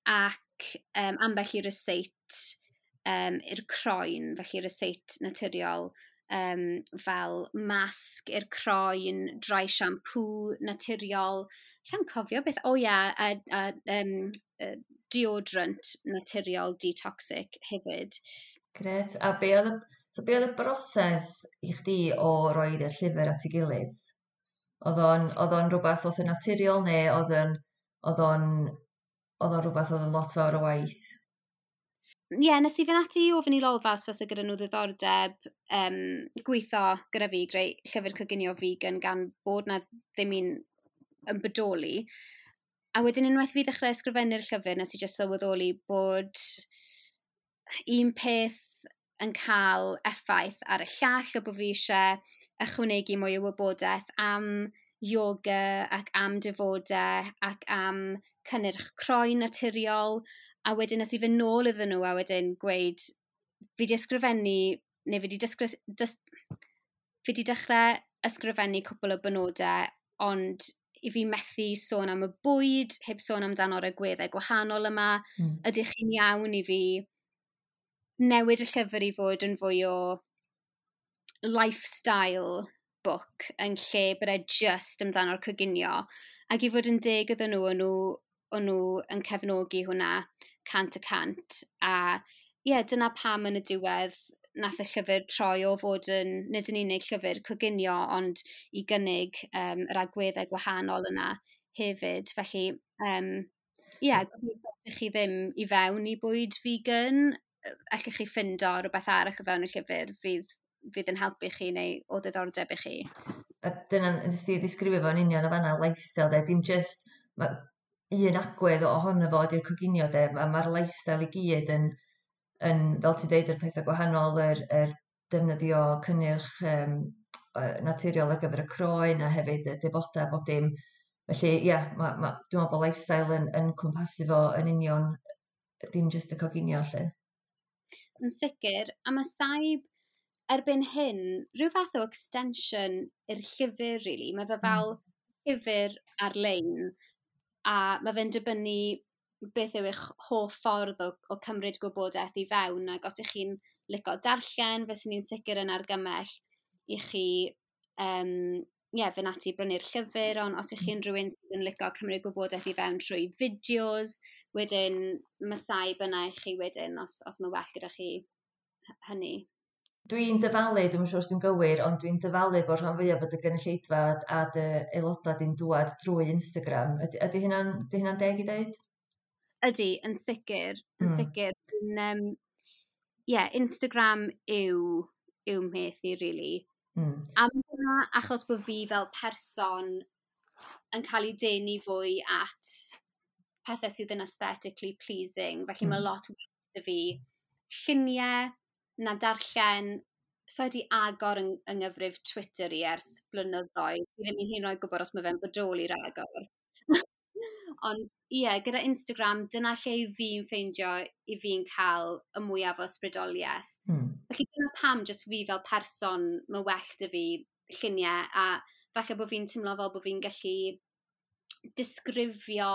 ac um, ambell i reseit um, i'r croen, felly reseit naturiol um, fel masg i'r croen, dry shampoo naturiol. Llan cofio beth, o oh, ia, a, a um, a deodorant naturiol detoxic hefyd. Gret, a be oedd y, so be oedd y broses i chdi o roi'r llyfr at ei gilydd? Oedd o'n rhywbeth oedd yn naturiol neu oedd o'n rhywbeth oedd yn lot fawr o waith? Ie, yeah, nes i fynd ati i ofyn i lolfa os fysa gyda nhw ddiddordeb um, gweithio gyda fi greu llyfr coginio vegan gan bod na ddim un yn bodoli. A wedyn unwaith fi ddechrau ysgrifennu'r llyfr, nes i jyst sylweddoli bod un peth yn cael effaith ar y llall, o bod fi eisiau ychwanegu mwy o wybodaeth am yoga ac am dyfodau ac am cynnyrch croen naturiol. A wedyn nes i fynd nôl iddyn nhw a wedyn gweud, fi di ysgrifennu, neu fi di, dysgri, dys, fi di dechrau ysgrifennu cwbl o benodau, ond i fi methu sôn am y bwyd, heb sôn amdano'r agweddau gwahanol yma. Mm. Ydych chi'n iawn i fi newid y llyfr i fod yn fwy o lifestyle book yn lle bod e just amdano'r coginio. Ac i fod yn deg iddyn nhw, o'n nhw, o'n nhw yn cefnogi hwnna cant y cant. A ie, yeah, dyna pam yn y diwedd nath y llyfr troi o fod yn, nid yn unig llyfr coginio, ond i gynnig um, yr agweddau gwahanol yna hefyd. Felly, um, ie, yeah, gobeithio chi ddim i fewn i bwyd vegan, allwch chi ffindo rhywbeth arall o fewn y llyfr fydd, fydd yn helpu chi neu o ddiddordeb i chi. A dyna'n nes ti ddisgrifio fo'n union o fanna lifestyle, de, dim just ma, un agwedd ohono fo ydy'r coginio, de, mae'r ma lifestyle i gyd yn, yn fel ti dweud, yr pethau gwahanol, yr, yr defnyddio cynnyrch um, naturiol ar gyfer y croen, a hefyd y defodau, bob dim. Felly, ia, yeah, ma, ma, dwi'n meddwl bod lifestyle yn, yn cwmpasu fo yn union, dim just y coginio, lle. Yn sicr, a mae saib erbyn hyn, rhyw fath o extension i'r llyfr, really. Mae fe fel mm. llyfr ar-lein, a mae fe'n dibynnu beth yw eich hoff ffordd o, o cymryd gwybodaeth i fewn, ac os ych chi'n licio darllen, fe sy'n ni'n sicr yn argymell i chi um, yeah, fy'n ati brynu'r llyfr, ond os ych chi'n rhywun sydd yn licio cymryd gwybodaeth i fewn trwy fideos, wedyn mae saib yna i chi wedyn, os, os mae well gyda chi hynny. Dwi'n dyfalu, dwi'n siŵr os dwi'n gywir, ond dwi'n dyfalu bod rhan fwyaf bod y gynulleidfa a dy aelodau di'n dŵad drwy Instagram. Ydy, ydy hynna'n hynna deg i dweud? Ydy, yn sicr. Yn mm. sicr. Um, yeah, Instagram yw, yw meth i, really. Mm. Am hynna, achos bod fi fel person yn cael ei denu fwy at pethau sydd yn aesthetically pleasing. Felly mm. mae lot o dy fi lluniau, na darllen, so wedi agor yng, yng nghyfrif Twitter i ers blynyddoedd. Fi ddim yn hyn oed gwybod os mae fe'n bodoli ragor. Ond ie, yeah, gyda Instagram, dyna lle fi'n ffeindio i fi'n cael y mwyaf o ysbrydoliaeth. Hmm. Felly dyna pam, jyst fi fel person, mae well dy fi lluniau, a falle bod fi'n teimlo fel bod fi'n gallu disgrifio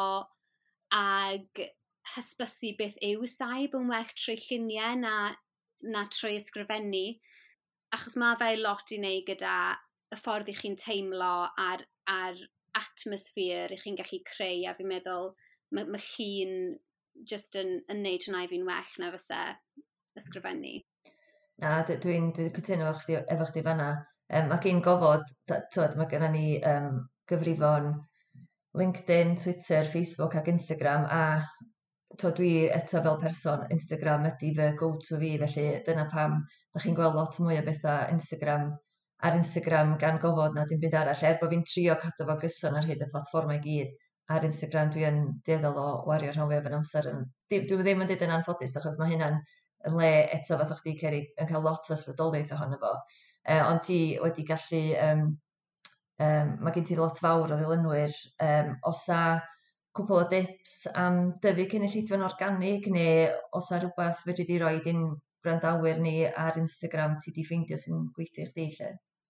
ag hysbysu beth yw saib yn well trwy lluniau na na trwy ysgrifennu, achos mae fe lot i wneud gyda y ffordd i chi'n teimlo a'r, ar atmosffer i chi'n gallu creu, a fi'n meddwl mae, mae llun just yn, yn neud hwnna i fi'n well na fysa ysgrifennu. Na, dwi'n dwi cytuno efo chdi, efo chdi fanna. Um, ac un gofod, twyd, mae gennym ni um, gyfrifon LinkedIn, Twitter, Facebook ac Instagram, a to dwi eto fel person, Instagram ydy fy go-to fi, felly dyna pam da chi'n gweld lot mwy o bethau Instagram ar Instagram gan gofod na dim byd arall. Er bod fi'n trio cadw fo gyson ar hyd y platfformau i gyd, ar Instagram dwi'n dueddol o wario rhan fwyaf yn amser. Dwi ddim yn dweud yn anffodus, achos mae hynna'n yn le eto fath o chdi, Ceri, yn cael lot o ysbrydoliaeth ohono fo. Uh, ond ti wedi gallu, um, um, mae gen ti lot fawr o ddilynwyr, um, osa cwpl o dips am dyfu cynulleidfa'n organig, neu os a rhywbeth fedri di roi i'n gwrandawyr ni ar Instagram ti di ffeindio sy'n gweithio i chdi lle?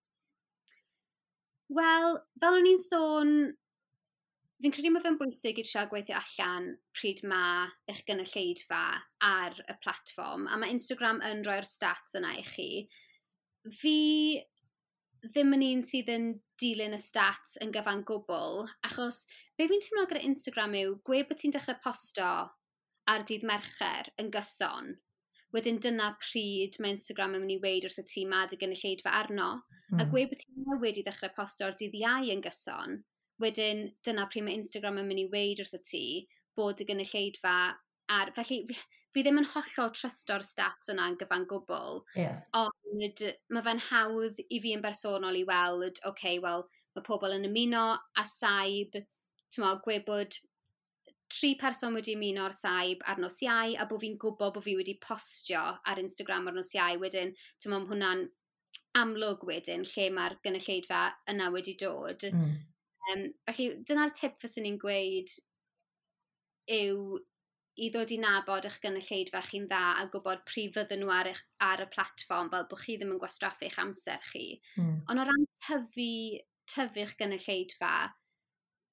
Wel, fel o'n i'n sôn, fi'n credu mae fe'n bwysig i trio gweithio allan pryd mae eich gynulleidfa ar y platfform, a mae Instagram yn rhoi'r stats yna i chi. Fi ddim yn un sydd yn dilyn y stats yn gyfan gwbl, achos be fi'n teimlo gyda Instagram yw, gwe bod ti'n dechrau posto ar dydd Mercher yn gyson, wedyn dyna pryd mae Instagram yn mynd i weid wrth y ti ma dy gynulleidfa arno, mm. a gwe bod ti'n newid i dechrau posto ar dydd Iau yn gyson, wedyn dyna pryd mae Instagram yn mynd i weid wrth y ti bod y gynulleidfa ar... Felly, fi ddim yn hollol trysto'r stats yna yn gyfan gwbl, yeah. ond mae fe'n hawdd i fi yn bersonol i weld, oce, okay, wel, mae pobl yn ymuno a saib, ti'n mo, gwe bod tri person wedi ymuno o'r saib ar nos Iau, a bod fi'n gwybod bod fi wedi postio ar Instagram ar nos Iau, wedyn, ti'n mo, hwnna'n amlwg wedyn, lle mae'r gynulleidfa yna wedi dod. Mm. Um, felly, dyna'r tip fyswn ni'n gweud yw i ddod i nabod eich gynulleidfa chi'n dda a gwybod pryd fydden nhw ar, eich, ar y platfform fel bod chi ddim yn gwastraffu eich amser chi. Mm. Ond o ran tyfu, tyfu'ch gynulleidfa,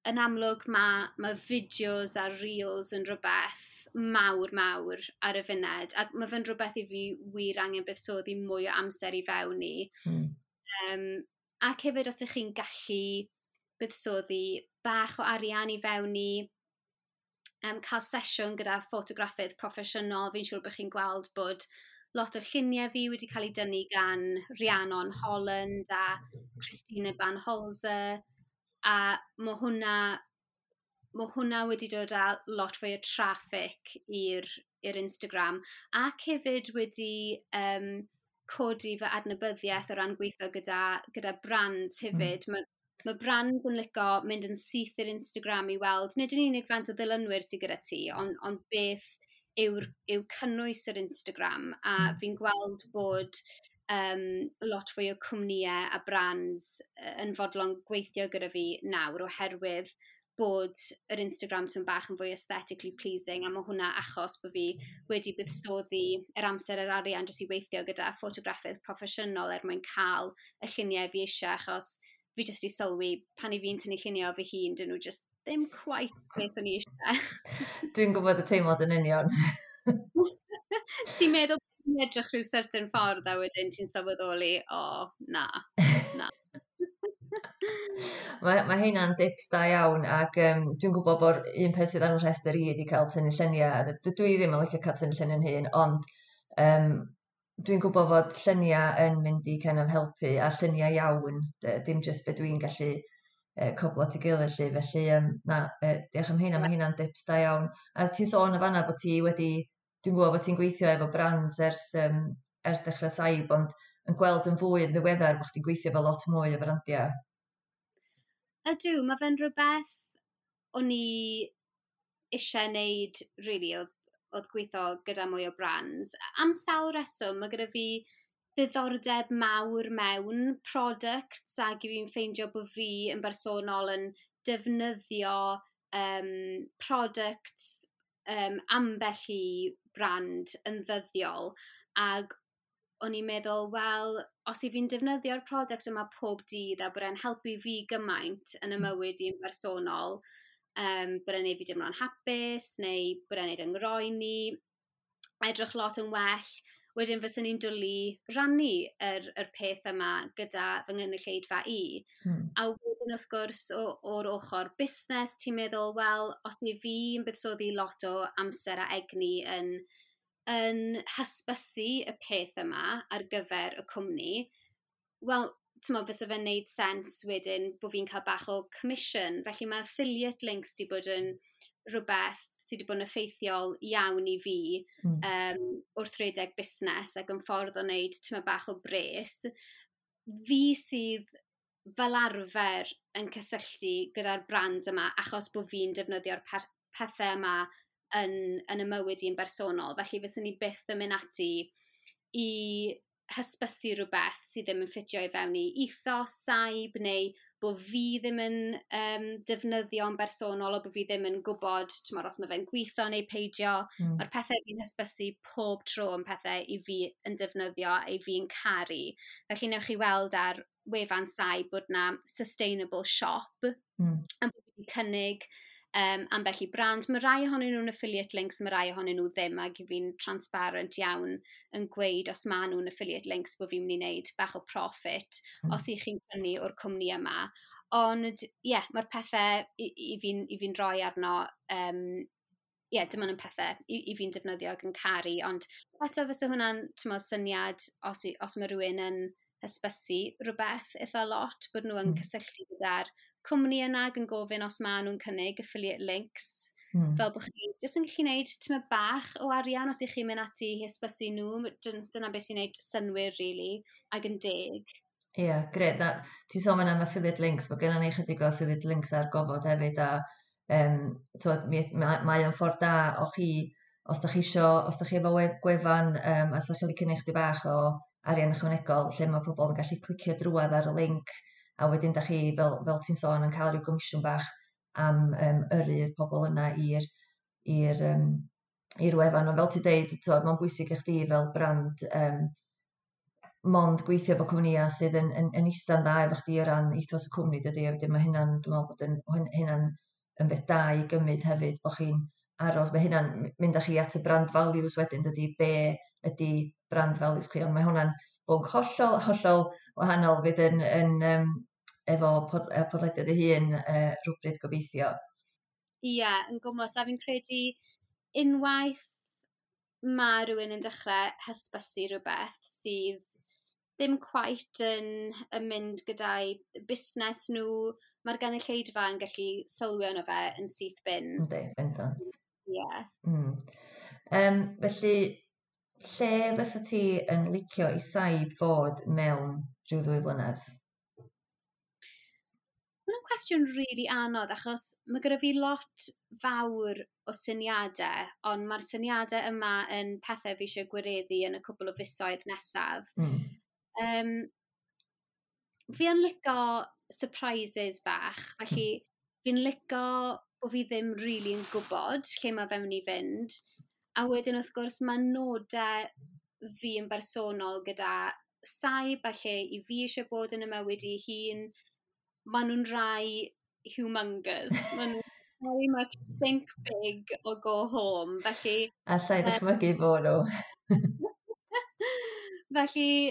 yn amlwg mae, mae fideos a reels yn rhywbeth mawr mawr ar y funed. A mae fe'n rhywbeth i fi wir angen buddsoddi mwy o amser i fewn i. Mm. Um, ac hefyd os ych chi'n gallu buddsoddi bach o arian i fewn i um, cael sesiwn gyda ffotograffydd proffesiynol, fi'n siŵr bod chi'n gweld bod lot o lluniau fi wedi cael ei dynnu gan Rhiannon Holland a Christina Van Holzer, a mae hwnna, mae hwnna wedi dod â lot fwy o traffic i'r Instagram, ac hefyd wedi um, codi fy adnabyddiaeth o ran gweithio gyda, gyda brands hefyd. Mm. Mae Mae brands yn licio mynd yn syth i'r Instagram i weld, nid yn unig faint o ddilynwyr sydd gyda ti, ond, ond beth yw'r yw cynnwys yr Instagram. A mm. fi'n gweld bod um, lot fwy o cwmnïau a brands yn fodlon gweithio gyda fi nawr oherwydd bod yr Instagram sy'n bach yn fwy aesthetically pleasing, a mae hwnna achos bod fi wedi buddsoddi yr amser yr arian jyst i weithio gyda ffotograffydd proffesiynol er mwyn cael y lluniau fi eisiau, achos fi jyst i sylwi pan i fi'n tynnu lluniau o fy hun, dyn nhw jyst ddim quite beth o'n i eisiau. Dwi'n gwybod y teimlad yn union. Ti'n meddwl bod ti'n edrych rhyw certain ffordd a wedyn ti'n sylweddoli, o, oh, na, na. Mae, mae hynna'n dips da iawn, ac um, dwi'n gwybod bod un peth sydd ar y rhestr i wedi cael tynnu lluniau. Dwi ddim yn licio cael tynnu lluniau'n hun, ond um, dwi'n gwybod fod lluniau yn mynd i kind of helpu, a lluniau iawn, dim jyst beth dwi'n gallu uh, coblo at ei gilydd. Felly, um, na, uh, diolch am hynna, mae hynna'n dips da iawn. A ti'n sôn o fanna bod ti wedi, dwi'n gwybod bod ti'n gweithio efo brands ers, um, ers dechrau saib, ond yn gweld yn fwy yn ddiweddar bod chdi'n gweithio efo lot mwy o brandiau. Ydw, mae fe'n rhywbeth o'n i eisiau wneud, really, oedd, oedd gweithio gyda mwy o brands. Am sawl reswm, mae gyda fi ddiddordeb mawr mewn products, ac i fi'n ffeindio bod fi yn bersonol yn defnyddio um, products um, ambell i brand yn ddyddiol, ac o'n i'n meddwl, wel, os i fi'n defnyddio'r product yma pob dydd a bod e'n helpu fi gymaint yn y mywyd i'n bersonol, um, bod e'n neud fi deimlo'n hapus, neu bod e'n neud yng ngoroeni, edrych lot yn well, wedyn fyswn i'n dwlu rannu yr, yr peth yma gyda fy ngynulleidfa i. Hmm. A wedyn wrth gwrs o'r ochr busnes, ti'n meddwl, wel, os ni fi yn buddsoddi lot o amser a egni yn yn hysbysu y peth yma ar gyfer y cwmni, wel, ti'n meddwl, fysa fe'n neud sens wedyn bod fi'n cael bach o commission. Felly mae affiliate links di bod yn rhywbeth sydd wedi bod yn effeithiol iawn i fi mm. um, wrth redeg busnes ac yn ffordd o wneud tyma bach o bres. Fi sydd fel arfer yn cysylltu gyda'r brands yma achos bod fi'n defnyddio'r pethau yma yn, yn y mywyd i'n bersonol. Felly fyswn ni byth yn mynd ati i hysbysu rhywbeth sydd ddim yn ffitio i fewn i ethos saib, neu bod fi ddim yn um, defnyddio'n bersonol, o bod fi ddim yn gwybod tmor, os mae fe'n gweithio neu peidio. Mm. Mae'r pethau fi'n hysbysu pob tro yn pethau i fi yn defnyddio a i fi'n caru. Felly newch chi weld ar wefan saib bod na sustainable shop, mm. a bod fi'n cynnig Um, ambell i brand. Mae rai ohonyn nhw'n affiliate links, mae rai ohonyn nhw ddim, ac i fi'n transparent iawn yn gweud os maen nhw'n affiliate links bod fi'n mynd i wneud bach o profit mm. os i chi'n prynu o'r cwmni yma. Ond, ie, yeah, mae'r pethau i, i fi'n fi roi arno, um, ie, yeah, dim ond yn pethau i, i fi'n defnyddio ac yn caru, ond eto fysa hwnna'n syniad os, os mae rhywun yn hysbysu rhywbeth eitha lot, bod nhw yn cysylltu gyda'r cwmni yna yn gofyn os maen nhw'n cynnig affiliate links, mm. fel bod chi jyst yn gallu gwneud tyma bach o arian os ych chi'n mynd ati hysbysu nhw. Dyna beth sy'n gwneud synwyr, really, ac yn deg. Ie, yeah, gred. Ti'n sôn am affiliate links, mae gennym ni chydig o affiliate links ar gofod hefyd, a um, mae o'n ffordd da o chi, os da chi isio, os da chi efo gwefan, um, a os da chi'n licio gwneud chydig bach o arian ychwanegol, lle mae pobl yn gallu clicio drwad ar y link, a wedyn da chi, fel, fel ti'n sôn, yn cael rhyw gomisiwn bach am um, yrru'r pobl yna i'r um, wefan. Ond fel ti'n deud, mae'n bwysig i chdi fel brand um, mond gweithio efo cwmnïau sydd yn, yn, yn ista'n dda efo chdi o ran ethos y cwmni dydy, a wedyn mae hynna'n, dwi'n meddwl bod yn, hynna'n yn beth da i gymryd hefyd, bod chi'n aros, mae hynna'n mynd â chi at y brand values wedyn dydy, be ydy brand values chi, ond mae hwnna'n bwnc hollol, hollol wahanol fydd yn, yn um, efo pod, podlediad ei hun uh, rhywbryd gobeithio. Ie, yeah, yn gwmws, a fi'n credu unwaith mae rhywun yn dechrau hysbysu rhywbeth sydd ddim cweit yn, yn mynd gyda'i busnes nhw, mae'r gynulleidfa yn gallu sylwi arno fe yn syth bin. Ynddi, bendant. Ie. Yeah. Mm. Um, felly, lle fysa ti yn licio i saib fod mewn rhyw ddwy flynedd? Mae'n cwestiwn rili really anodd, achos mae gyda fi lot fawr o syniadau, ond mae'r syniadau yma yn pethau fi eisiau gwireddu yn y cwbl o fisoedd nesaf. Mm. Um, fi yn licio surprises bach, felly fi'n licio bod fi ddim rili really yn gwybod lle mae fe mynd i fynd, a wedyn wrth gwrs mae nodau fi yn bersonol gyda saib, felly i fi eisiau bod yn y mywyd i hun, maen nhw'n rai humongous, maen nhw'n very much think big or go home, felly... Allai ddechmygu bod nhw. Felly,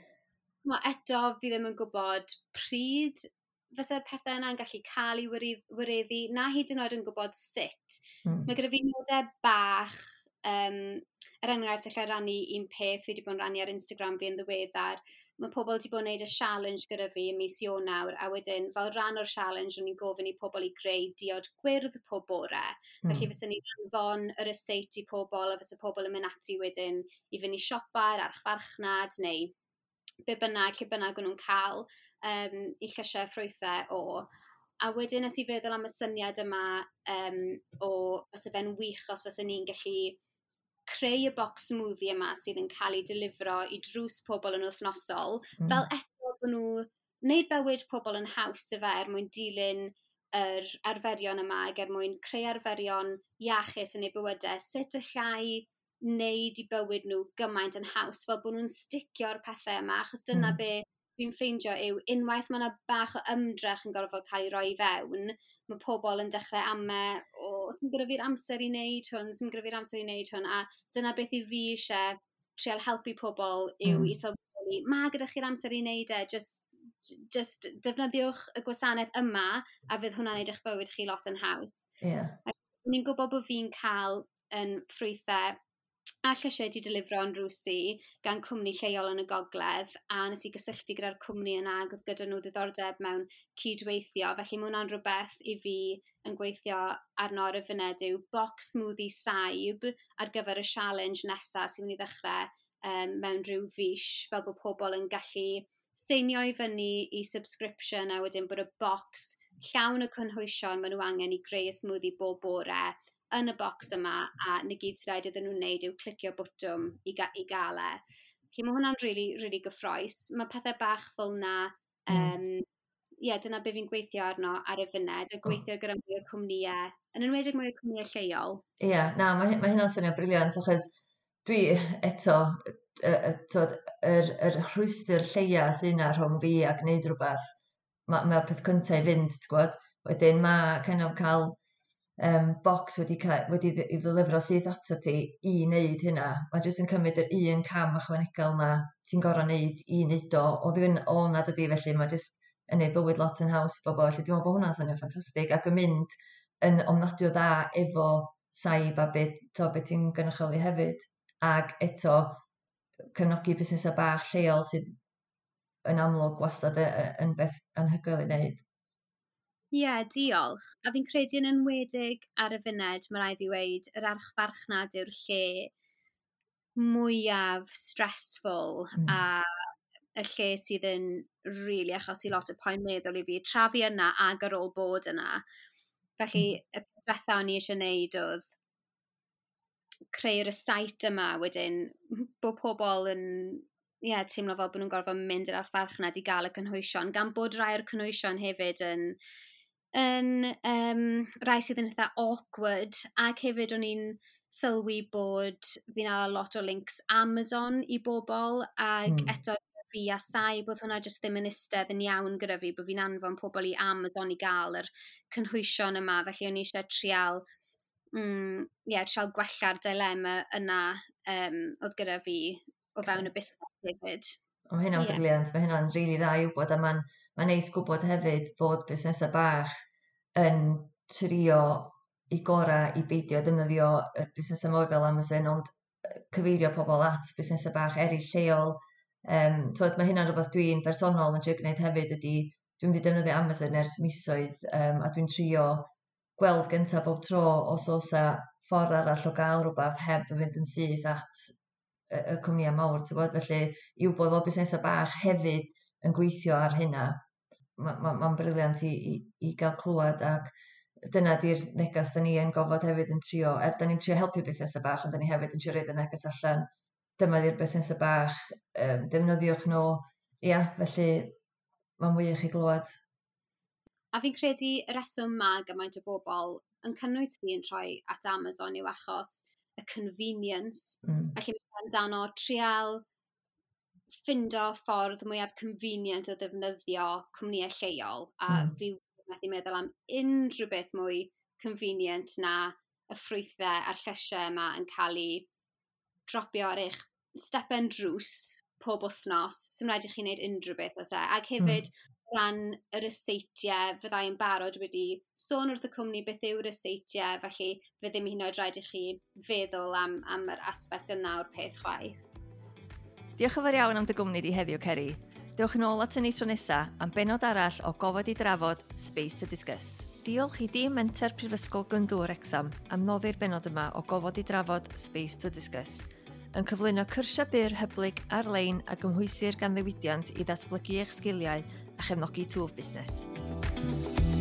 ma eto fi ddim yn gwybod pryd fysa'r pethau yna'n gallu cael ei wireddu, na hyd yn oed yn gwybod sut. Mm. Mae gyda fi nodau bach, um, er enghraifft allai rannu un peth fi wedi bod yn rannu ar Instagram fi yn ddiweddar. Mae pobl wedi bod yn gwneud y challenge gyda fi ym mis Ionawr, a wedyn fel rhan o'r challenge o'n i'n gofyn i pobl i greu diod gwyrdd pob bore. Mm. Felly fysa ni'n anfon yr estate i pobl, a fysa pobl yn mynd ati wedyn i fynd i siopa'r archfarchnad, neu be bynnag, lle bynnag o'n nhw'n cael um, i llysiau ffrwythau o. A wedyn nes i feddwl am y syniad yma um, o fysa fe'n wych os fysa ni'n gallu creu y box smoothie yma sydd yn cael ei delifro i drws pobl yn wythnosol, mm. fel eto bod nhw wneud bywyd pobl yn haws y fer mwyn dilyn yr arferion yma, ag er mwyn creu arferion iachus yn eu bywydau, sut y llai wneud i bywyd nhw gymaint yn haws, fel bod nhw'n sticio'r pethau yma, achos dyna mm. be fi'n ffeindio yw, unwaith mae yna bach o ymdrech yn gorfod cael ei roi i fewn, mae pobl yn dechrau ame, o, oh, sy'n gyda fi'r amser i wneud hwn, sy'n gyda fi'r amser i wneud hwn, a dyna beth i fi eisiau trial helpu pobl yw mm. i sylweddoli, mae gyda chi'r amser i wneud e, just, just defnyddiwch y gwasanaeth yma, a fydd hwnna'n neud eich bywyd chi lot yn haws. Yeah. Ni'n gwybod bod fi'n cael yn ffrwythau a llysiau wedi delifro yn rwsi gan cwmni lleol yn y gogledd, a nes i gysylltu gyda'r cwmni yna gyda gyda nhw ddiddordeb mewn cydweithio, felly mae hwnna'n rhywbeth i fi yn gweithio arno ar y funed yw box smoothie saib ar gyfer y challenge nesaf sy'n mynd i ddechrau um, mewn rhyw fish, fel bod pobl yn gallu seinio i fyny i subscription, a wedyn bod y box llawn y cynhwysion maen nhw angen i greu y smoothie bob bore yn y bocs yma, a na gyd sydd rhaid iddyn nhw'n wneud yw clicio bwtwm i, ga i gael e. Felly mae hwnna'n really, really gyffroes. Mae pethau bach fel na, um, mm. yeah, dyna be fi'n gweithio arno ar y funed, a gweithio gyda mwy o cwmnïau, yn enwedig mwy o cwmnïau lleol. Ie, yeah, na, mae, mae hynna'n syniad briliant, achos dwi eto, yr, yr, yr rhwystyr lleia sy'n yna rhwng fi a gwneud rhywbeth, mae'r ma peth cyntaf i fynd, ti'n gwybod? Wedyn mae kind of cael um, box wedi, wedi i ddilifro sydd ata ti i wneud hynna. Mae jyst yn cymryd yr un cam ychwanegol na ti'n gorau wneud i wneud o. O ddim o na dydy, felly mae jyst yn neud bywyd lot yn haws i bobl. Felly dwi'n meddwl bod hwnna'n syniad ffantastig ac yn mynd yn ofnadwy o dda efo saib a beth be ti'n gynrychioli hefyd. Ac eto cefnogi busnesau bach lleol sydd yn amlwg wastad yn beth anhygoel i wneud. Ie, yeah, diolch. A fi'n credu yn enwedig ar y funed, mae rai fi weid, yr archfarchnad yw'r lle mwyaf stressful mm. a y lle sydd yn really achosi lot o poen meddwl i fi, tra fi yna ag ar ôl bod yna. Felly, mm. y peth o'n i eisiau gwneud oedd creu'r y site yma wedyn, bod pobl yn ie, yeah, teimlo fel bod nhw'n gorfod mynd i'r archfarchnad i gael y cynhwysion, gan bod rai o'r cynhwysion hefyd yn yn um, rai sydd yn eitha awkward, ac hefyd o'n i'n sylwi bod fi'n ala lot o links Amazon i bobl, ac mm. eto fi a sai bod hwnna jyst ddim yn istedd yn iawn gyda fi, bod fi'n anfon pobl i Amazon i gael yr cynhwysion yma, felly o'n i eisiau trial, mm, yeah, trial gwella'r dilema yna um, oedd gyda fi o fewn y busnes hefyd. O, mae hynna'n Ie. briliant, mae hynna'n rili dda i wybod, a mae'n ma neis gwybod hefyd fod busnesau bach yn trio i gorau i beidio defnyddio y busnesau mwy fel Amazon, ond cyfeirio pobl at busnesau bach eraill lleol. Um, Twyd, mae hynna'n rhywbeth dwi'n bersonol yn trio gwneud hefyd ydy, dwi'n wedi defnyddio Amazon ers misoedd, um, a dwi'n trio gweld gyntaf bob tro os oes a ffordd arall o gael rhywbeth heb y fynd yn syth at y, y cwmnïau mawr. Twyd, felly i wybod bod busnesau bach hefyd yn gweithio ar hynna, mae'n ma, ma briliant i, i, i gael clywed, ac dyna di'r neges da ni yn gofod hefyd yn trio, er da ni'n trio helpu busnesau bach, ond da ni hefyd yn trio roed y neges allan, dyma di'r busnesau bach, um, defnyddiwch nhw, ia, felly mae'n mwy i chi glywed. A fi'n credu y reswm ma gymaint o bobl yn cynnwys fi yn troi at Amazon yw achos y convenience. Mm. Felly mae'n amdano trial ffindo ffordd mwyaf convenient o ddefnyddio cwmnïau lleol, a mm. fi wedi meddwl am unrhyw beth mwy convenient na y ffrwythau a'r llysiau yma yn cael ei dropio ar eich stepen drws pob wythnos, sy'n rhaid i chi wneud unrhyw beth os e. Ac hefyd, mm. ran y reseitiau, fyddai'n barod wedi sôn wrth y cwmni beth yw'r reseitiau, felly fe ddim hyn oed rhaid i chi feddwl am, am yr aspect yna o'r peth chwaith. Diolch yn fawr iawn am dy gwmni di heddiw, Ceri. Dewch yn ôl at y ni tro nesa am benod arall o gofod i drafod Space to Discuss. Diolch i dîm menter Prifysgol Glyndŵr Wrecsam am noddi'r benod yma o gofod i drafod Space to Discuss, yn cyflwyno cyrsiau byr hyblyg ar-lein a gymhwysir gan ddiwydiant i ddatblygu eich sgiliau a chefnogi twf busnes.